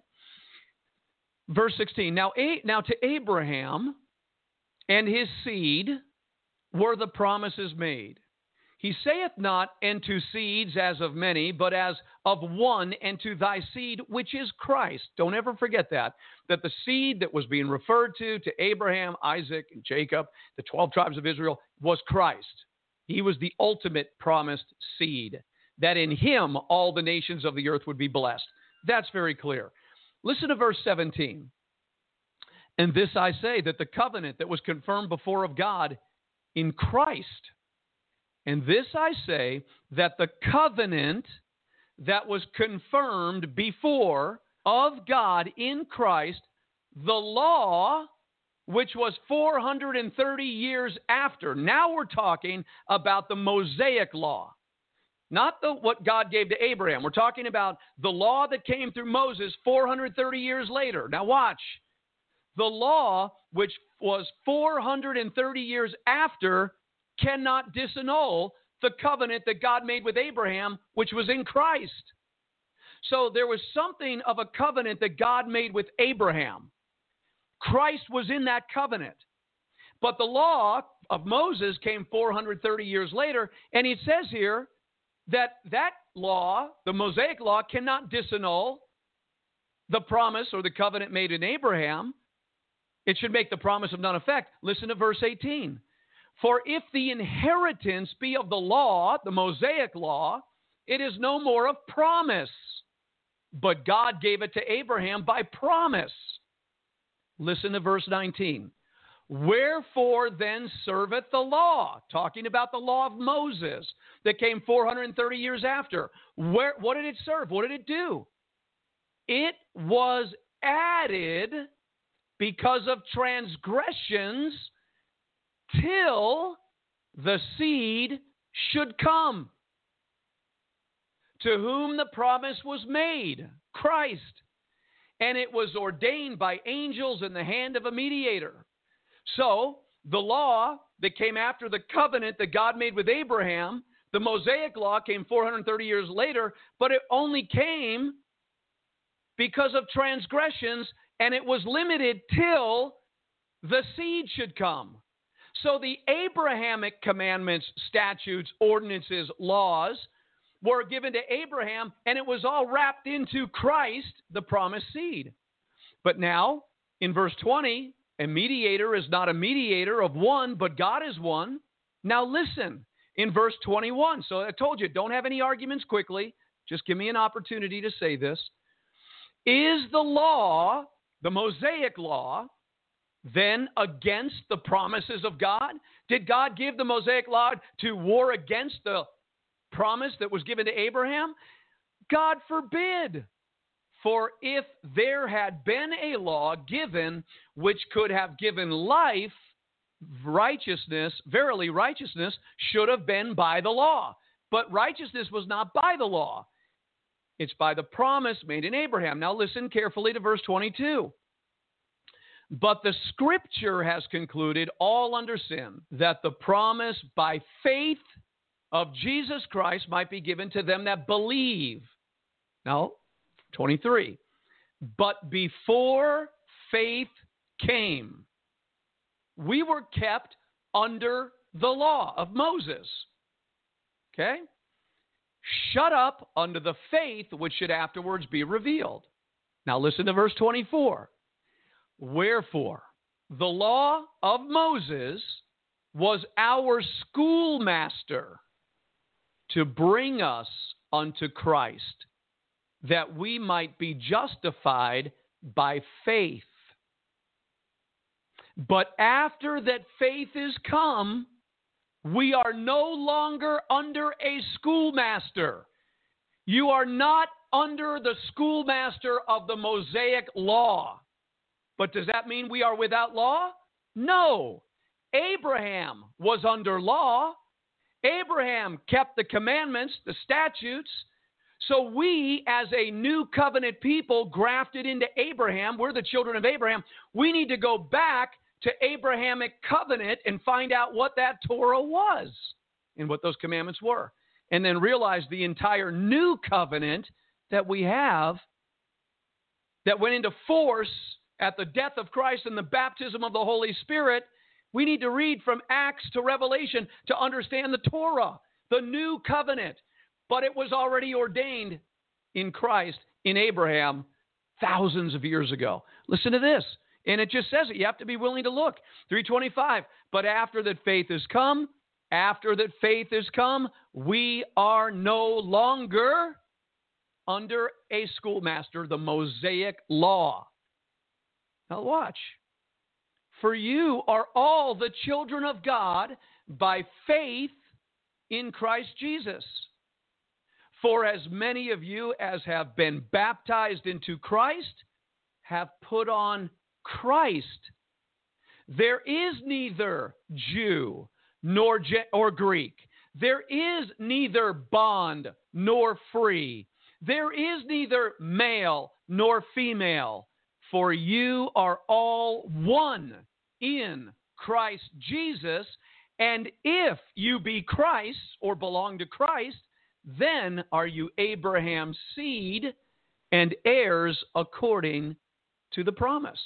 Verse 16. Now to Abraham and his seed were the promises made. He saith not, and to seeds as of many, but as of one, and to thy seed, which is Christ. Don't ever forget that the seed that was being referred to Abraham, Isaac, and Jacob, the 12 tribes of Israel, was Christ. He was the ultimate promised seed, that in him all the nations of the earth would be blessed. That's very clear. Listen to verse 17. And this I say, that the covenant that was confirmed before of God in Christ. And this I say, that the covenant that was confirmed before of God in Christ, the law, which was 430 years after. Now we're talking about the Mosaic law, not what God gave to Abraham. We're talking about the law that came through Moses 430 years later. Now watch. The law, which was 430 years after, cannot disannul the covenant that God made with Abraham, which was in Christ. So there was something of a covenant that God made with Abraham. Christ was in that covenant. But the law of Moses came 430 years later, and it says here that law, the Mosaic law, cannot disannul the promise or the covenant made in Abraham. It should make the promise of none effect. Listen to verse 18. For if the inheritance be of the law, the Mosaic law, it is no more of promise, but God gave it to Abraham by promise. Listen to verse 19. Wherefore then serveth the law? Talking about the law of Moses that came 430 years after. What did it serve? What did it do? It was added because of transgressions till the seed should come, to whom the promise was made, Christ. And it was ordained by angels in the hand of a mediator. So the law that came after the covenant that God made with Abraham, the Mosaic law, came 430 years later, but it only came because of transgressions, and it was limited till the seed should come. So the Abrahamic commandments, statutes, ordinances, laws were given to Abraham, and it was all wrapped into Christ, the promised seed. But now, in verse 20, a mediator is not a mediator of one, but God is one. Now listen, in verse 21. So I told you, don't have any arguments quickly. Just give me an opportunity to say this. Is the law, the Mosaic law, then against the promises of God? Did God give the Mosaic law to war against the promise that was given to Abraham? God forbid. For if there had been a law given which could have given life, righteousness, verily righteousness should have been by the law. But righteousness was not by the law. It's by the promise made in Abraham. Now listen carefully to verse 22. But the scripture has concluded all under sin, that the promise by faith of Jesus Christ might be given to them that believe. Now, 23. But before faith came, we were kept under the law of Moses. Okay? Shut up under the faith which should afterwards be revealed. Now listen to verse 24. Wherefore, the law of Moses was our schoolmaster to bring us unto Christ, that we might be justified by faith. But after that faith is come, We are no longer under a schoolmaster. You are not under the schoolmaster of the Mosaic law. But does that mean we are without law? No. Abraham was under law. Abraham kept the commandments, the statutes. So we, as a new covenant people grafted into Abraham, we're the children of Abraham, we need to go back to Abrahamic covenant and find out what that Torah was and what those commandments were. And then realize the entire new covenant that we have that went into force at the death of Christ and the baptism of the Holy Spirit. We need to read from Acts to Revelation to understand the Torah, the new covenant. But it was already ordained in Christ, in Abraham, thousands of years ago. Listen to this. And it just says it. You have to be willing to look. 3:25. But after that faith has come, we are no longer under a schoolmaster, the Mosaic law. Now watch. For you are all the children of God by faith in Christ Jesus. For as many of you as have been baptized into Christ have put on Christ. There is neither Jew nor Greek. There is neither bond nor free. There is neither male nor female. For you are all one in Christ Jesus. And if you be Christ or belong to Christ, then are you Abraham's seed and heirs according to the promise.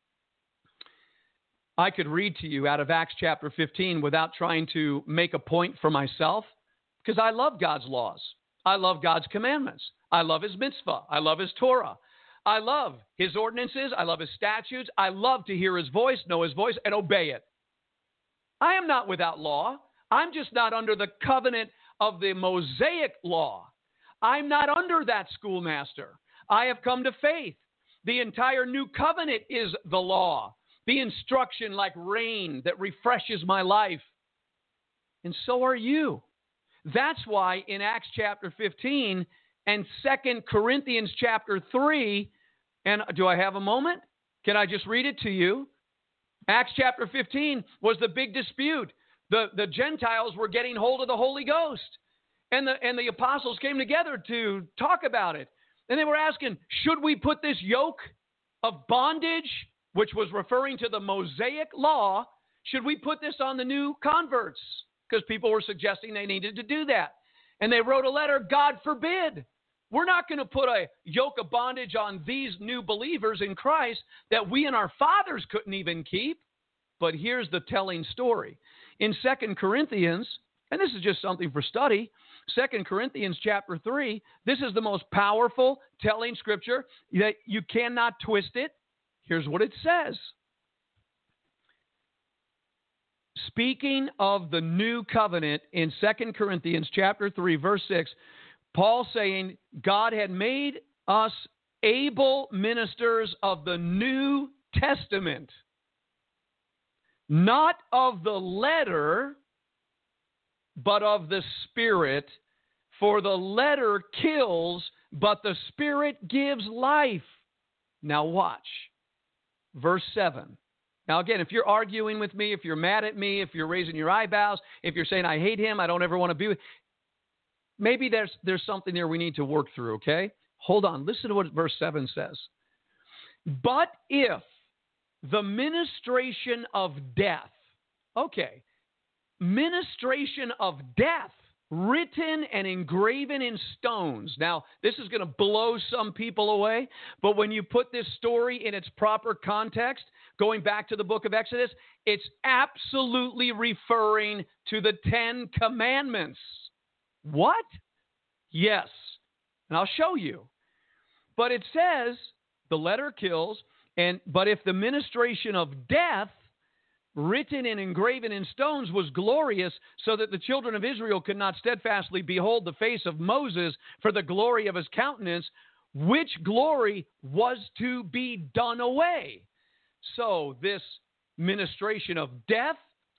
I could read to you out of Acts chapter 15 without trying to make a point for myself, because I love God's laws. I love God's commandments. I love his mitzvah. I love his Torah. I love his ordinances. I love his statutes. I love to hear his voice, know his voice, and obey it. I am not without law. I'm just not under the covenant of the Mosaic law. I'm not under that schoolmaster. I have come to faith. The entire new covenant is the law, the instruction like rain that refreshes my life. And so are you. That's why in Acts chapter 15 and 2 Corinthians chapter 3, and do I have a moment? Can I just read it to you? Acts chapter 15 was the big dispute. The Gentiles were getting hold of the Holy Ghost. And the apostles came together to talk about it. And they were asking, should we put this yoke of bondage, which was referring to the Mosaic law, should we put this on the new converts? Because people were suggesting they needed to do that. And they wrote a letter, God forbid. We're not going to put a yoke of bondage on these new believers in Christ that we and our fathers couldn't even keep. But here's the telling story. In 2 Corinthians, and this is just something for study, 2 Corinthians chapter 3, this is the most powerful telling scripture that you cannot twist it. Here's what it says. Speaking of the new covenant in 2 Corinthians chapter 3, verse 6, Paul saying, God had made us able ministers of the New Testament, not of the letter, but of the Spirit. For the letter kills, but the Spirit gives life. Now watch. Verse 7. Now again, if you're arguing with me, if you're mad at me, if you're raising your eyebrows, if you're saying, I hate him, I don't ever want to be with him, maybe there's something there we need to work through, okay? Hold on. Listen to what verse 7 says. But if the ministration of death, okay, ministration of death, written and engraven in stones. Now, this is going to blow some people away, but when you put this story in its proper context, going back to the book of Exodus, it's absolutely referring to the 10 Commandments. What? Yes. And I'll show you. But it says, the letter kills, but if the ministration of death, written and engraven in stones, was glorious, so that the children of Israel could not steadfastly behold the face of Moses for the glory of his countenance, which glory was to be done away. So this ministration of death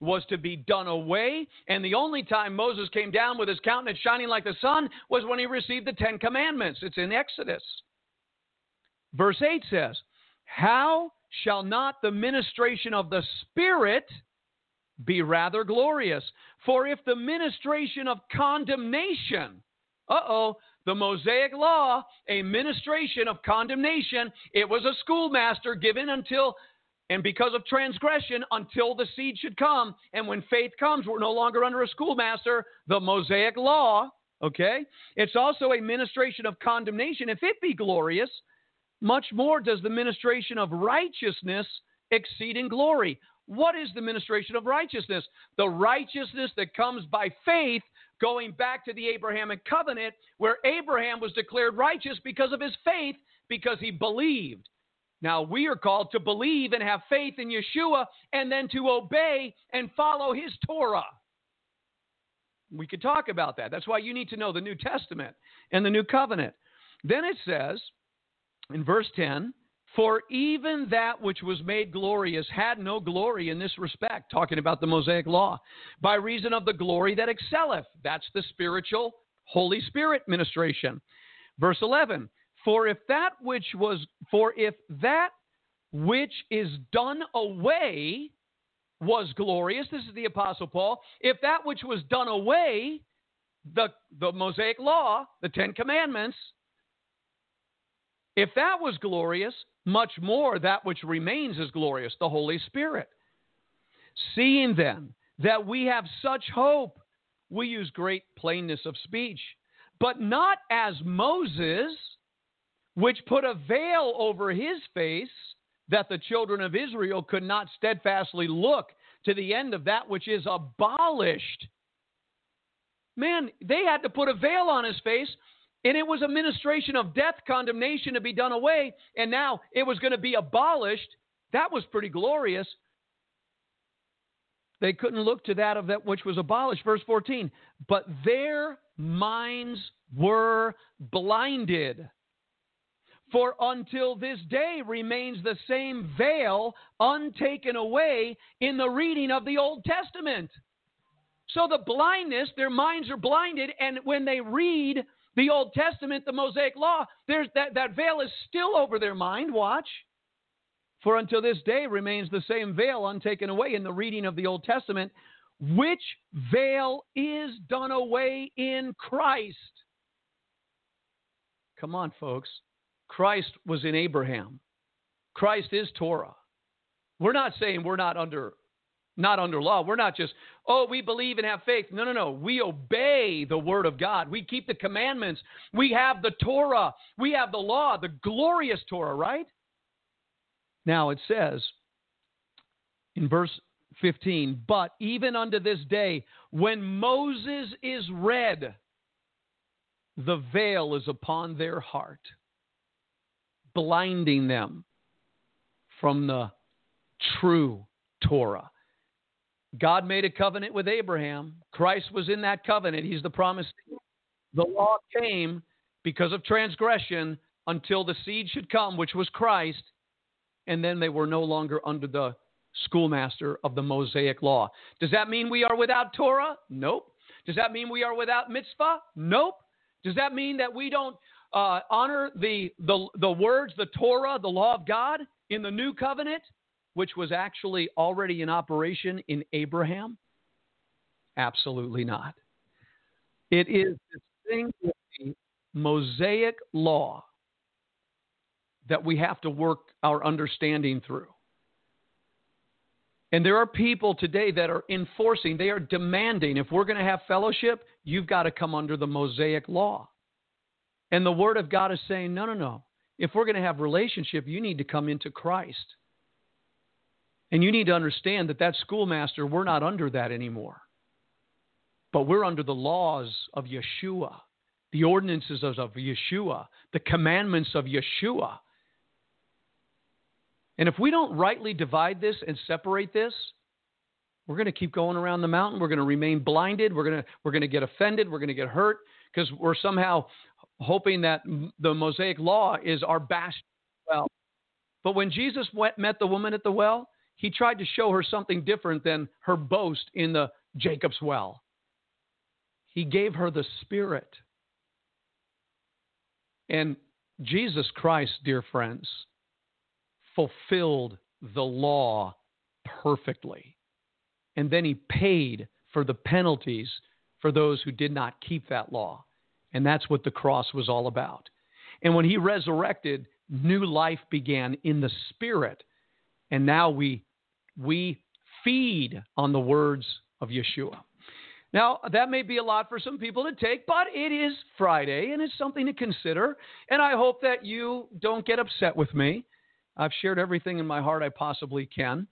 was to be done away. And the only time Moses came down with his countenance shining like the sun was when he received the 10 Commandments. It's in Exodus. Verse 8 says, how shall not the ministration of the Spirit be rather glorious? For if the ministration of condemnation, the Mosaic law, a ministration of condemnation, it was a schoolmaster given until, and because of transgression, until the seed should come. And when faith comes, we're no longer under a schoolmaster, the Mosaic law, okay? It's also a ministration of condemnation. If it be glorious, much more does the ministration of righteousness exceed in glory. What is the ministration of righteousness? The righteousness that comes by faith, going back to the Abrahamic covenant, where Abraham was declared righteous because of his faith, because he believed. Now, we are called to believe and have faith in Yeshua, and then to obey and follow his Torah. We could talk about that. That's why you need to know the New Testament and the New Covenant. Then it says, in verse 10, for even that which was made glorious had no glory in this respect, talking about the Mosaic law, by reason of the glory that excelleth. That's the spiritual Holy Spirit ministration. Verse 11, for if that which is done away was glorious, this is the Apostle Paul, if that which was done away, the Mosaic law, the 10 Commandments, if that was glorious, much more that which remains is glorious, the Holy Spirit. Seeing then that we have such hope, we use great plainness of speech, but not as Moses, which put a veil over his face, that the children of Israel could not steadfastly look to the end of that which is abolished. Man, they had to put a veil on his face. And it was a ministration of death, condemnation to be done away, and now it was going to be abolished. That was pretty glorious. They couldn't look to that of that which was abolished. Verse 14, but their minds were blinded. For until this day remains the same veil untaken away in the reading of the Old Testament. So the blindness, their minds are blinded, and when they read the Old Testament, the Mosaic law, there's that veil is still over their mind. Watch. For until this day remains the same veil untaken away in the reading of the Old Testament, which veil is done away in Christ. Come on, folks. Christ was in Abraham. Christ is Torah. We're not saying we're not under law. We're not just, we believe and have faith. No. We obey the word of God. We keep the commandments. We have the Torah. We have the law, the glorious Torah, right? Now it says in verse 15, but even unto this day, when Moses is read, the veil is upon their heart, blinding them from the true Torah. God made a covenant with Abraham. Christ was in that covenant. He's the promised seed. The law came because of transgression until the seed should come, which was Christ, and then they were no longer under the schoolmaster of the Mosaic law. Does that mean we are without Torah? Nope. Does that mean we are without mitzvah? Nope. Does that mean that we don't honor the words, the Torah, the law of God in the new covenant, which was actually already in operation in Abraham? Absolutely not. It is this thing with the Mosaic law that we have to work our understanding through. And there are people today that are enforcing, they are demanding, if we're going to have fellowship, you've got to come under the Mosaic law. And the Word of God is saying, no. If we're going to have relationship, you need to come into Christ. And you need to understand that schoolmaster, we're not under that anymore. But we're under the laws of Yeshua, the ordinances of Yeshua, the commandments of Yeshua. And if we don't rightly divide this and separate this, we're going to keep going around the mountain. We're going to remain blinded. We're going to get offended. We're going to get hurt because we're somehow hoping that the Mosaic law is our bastion. Well, but when Jesus met the woman at the well, he tried to show her something different than her boast in the Jacob's well. He gave her the Spirit. And Jesus Christ, dear friends, fulfilled the law perfectly. And then he paid for the penalties for those who did not keep that law. And that's what the cross was all about. And when he resurrected, new life began in the Spirit. And now we feed on the words of Yeshua. Now, that may be a lot for some people to take, but it is Friday, and it's something to consider. And I hope that you don't get upset with me. I've shared everything in my heart I possibly can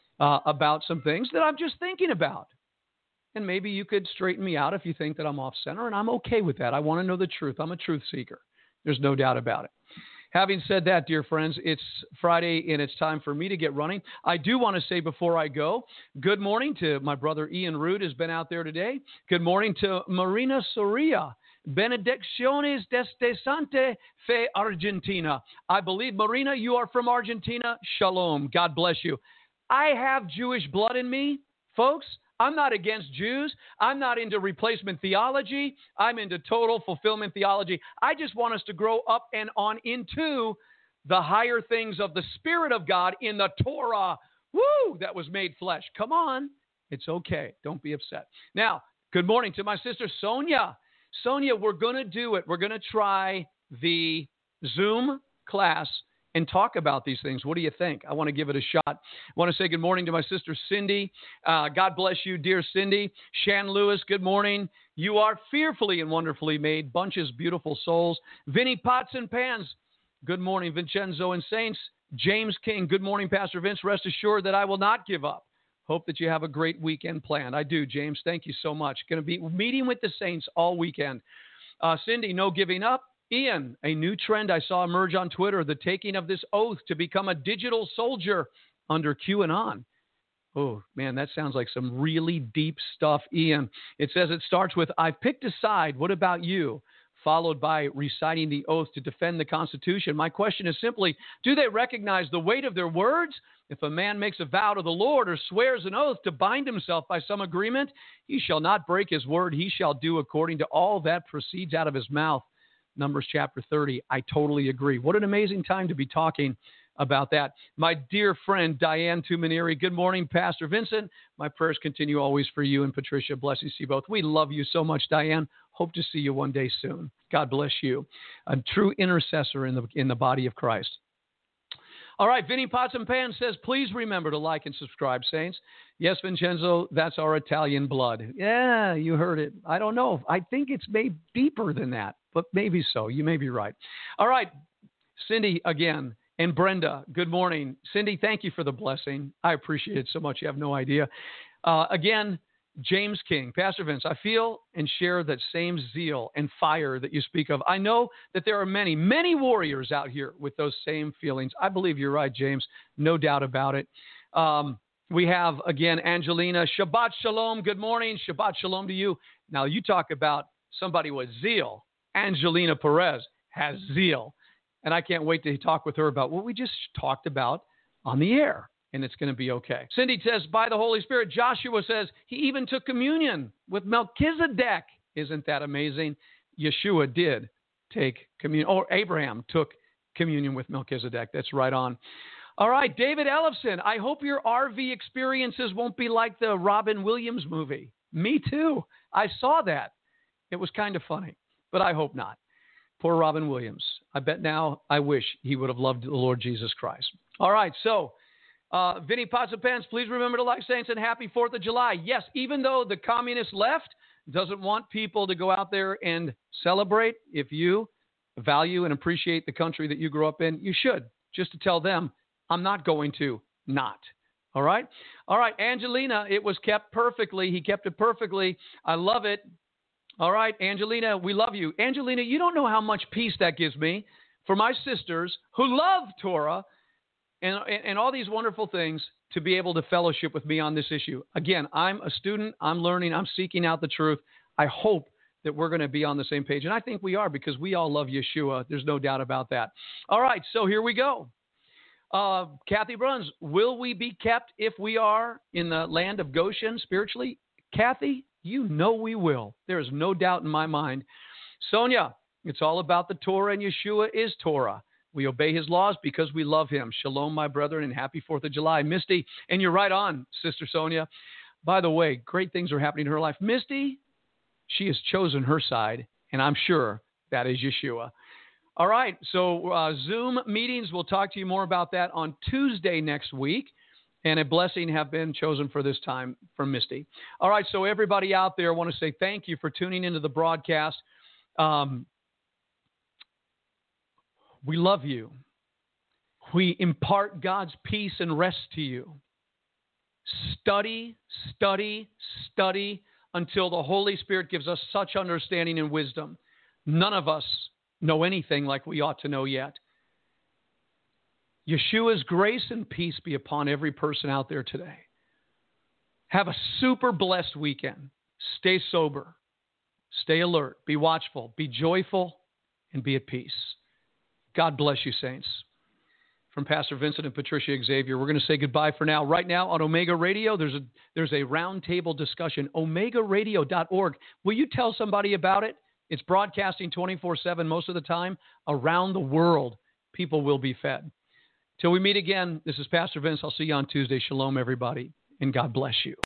about some things that I'm just thinking about. And maybe you could straighten me out if you think that I'm off center, and I'm okay with that. I want to know the truth. I'm a truth seeker. There's no doubt about it. Having said that, dear friends, it's Friday and it's time for me to get running. I do want to say before I go, good morning to my brother Ian Root has been out there today. Good morning to Marina Soria. Benedicciones desde Santa Fe, Argentina. I believe, Marina, you are from Argentina. Shalom. God bless you. I have Jewish blood in me, folks. I'm not against Jews. I'm not into replacement theology. I'm into total fulfillment theology. I just want us to grow up and on into the higher things of the Spirit of God in the Torah. Woo! That was made flesh. Come on. It's okay. Don't be upset. Now, good morning to my sister Sonia. Sonia, we're going to do it. We're going to try the Zoom class and talk about these things. What do you think? I want to give it a shot. I want to say good morning to my sister Cindy. God bless you, dear Cindy. Shan Lewis, good morning. You are fearfully and wonderfully made. Bunches, beautiful souls. Vinny Pots and Pans, good morning. Vincenzo and Saints. James King, good morning, Pastor Vince. Rest assured that I will not give up. Hope that you have a great weekend planned. I do, James. Thank you so much. Going to be meeting with the saints all weekend. Cindy, no giving up. Ian, a new trend I saw emerge on Twitter, the taking of this oath to become a digital soldier under QAnon. Oh, man, that sounds like some really deep stuff, Ian. It says it starts with, I've picked a side. What about you? Followed by reciting the oath to defend the Constitution. My question is simply, do they recognize the weight of their words? If a man makes a vow to the Lord or swears an oath to bind himself by some agreement, he shall not break his word. He shall do according to all that proceeds out of his mouth. Numbers chapter 30. I totally agree. What an amazing time to be talking about that. My dear friend, Diane Tumaneri. Good morning, Pastor Vincent. My prayers continue always for you and Patricia. Blessings to you both. We love you so much, Diane. Hope to see you one day soon. God bless you. A true intercessor in the body of Christ. All right, Vinny Pots and Pans says, please remember to like and subscribe, saints. Yes, Vincenzo, that's our Italian blood. Yeah, you heard it. I don't know. I think it's made deeper than that, but maybe so. You may be right. All right, Cindy again and Brenda, good morning. Cindy, thank you for the blessing. I appreciate it so much. You have no idea. Again, James King, Pastor Vince, I feel and share that same zeal and fire that you speak of. I know that there are many, many warriors out here with those same feelings. I believe you're right, James. No doubt about it. We have, again, Angelina. Shabbat Shalom. Good morning. Shabbat Shalom to you. Now, you talk about somebody with zeal. Angelina Perez has zeal. And I can't wait to talk with her about what we just talked about on the air. And it's going to be okay. Cindy says, by the Holy Spirit. Joshua says, he even took communion with Melchizedek. Isn't that amazing? Yeshua did take communion. Or Abraham took communion with Melchizedek. That's right on. All right, David Ellefson, I hope your RV experiences won't be like the Robin Williams movie. Me too. I saw that. It was kind of funny, but I hope not. Poor Robin Williams. I bet now I wish he would have loved the Lord Jesus Christ. All right, so Vinny Pots and Pans, please remember to like, saints, and happy 4th of July. Yes, even though the communist left doesn't want people to go out there and celebrate, if you value and appreciate the country that you grew up in, you should, just to tell them, I'm not going to not. All right? All right, Angelina, it was kept perfectly. He kept it perfectly. I love it. All right, Angelina, we love you. Angelina, you don't know how much peace that gives me for my sisters who love Torah and all these wonderful things to be able to fellowship with me on this issue. Again, I'm a student. I'm learning. I'm seeking out the truth. I hope that we're going to be on the same page. And I think we are because we all love Yeshua. There's no doubt about that. All right, so here we go. Kathy Bruns, will we be kept if we are in the land of Goshen spiritually? Kathy, you know we will. There is no doubt in my mind. Sonia, it's all about the Torah, and Yeshua is Torah. We obey his laws because we love him. Shalom, my brethren, and happy 4th of July. Misty, and you're right on, Sister Sonia. By the way, great things are happening in her life. Misty, she has chosen her side, and I'm sure that is Yeshua. All right, so Zoom meetings, we'll talk to you more about that on Tuesday next week. And a blessing have been chosen for this time from Misty. All right, so everybody out there, I want to say thank you for tuning into the broadcast. We love you. We impart God's peace and rest to you. Study, study, study until the Holy Spirit gives us such understanding and wisdom. None of us know anything like we ought to know yet. Yeshua's grace and peace be upon every person out there today. Have a super blessed weekend. Stay sober. Stay alert. Be watchful. Be joyful. And be at peace. God bless you, saints. From Pastor Vincent and Patricia Xavier, we're going to say goodbye for now. Right now on Omega Radio, there's a roundtable discussion. OmegaRadio.org. Will you tell somebody about it? It's broadcasting 24/7 most of the time. Around the world, people will be fed. Till we meet again, this is Pastor Vince. I'll see you on Tuesday. Shalom, everybody, and God bless you.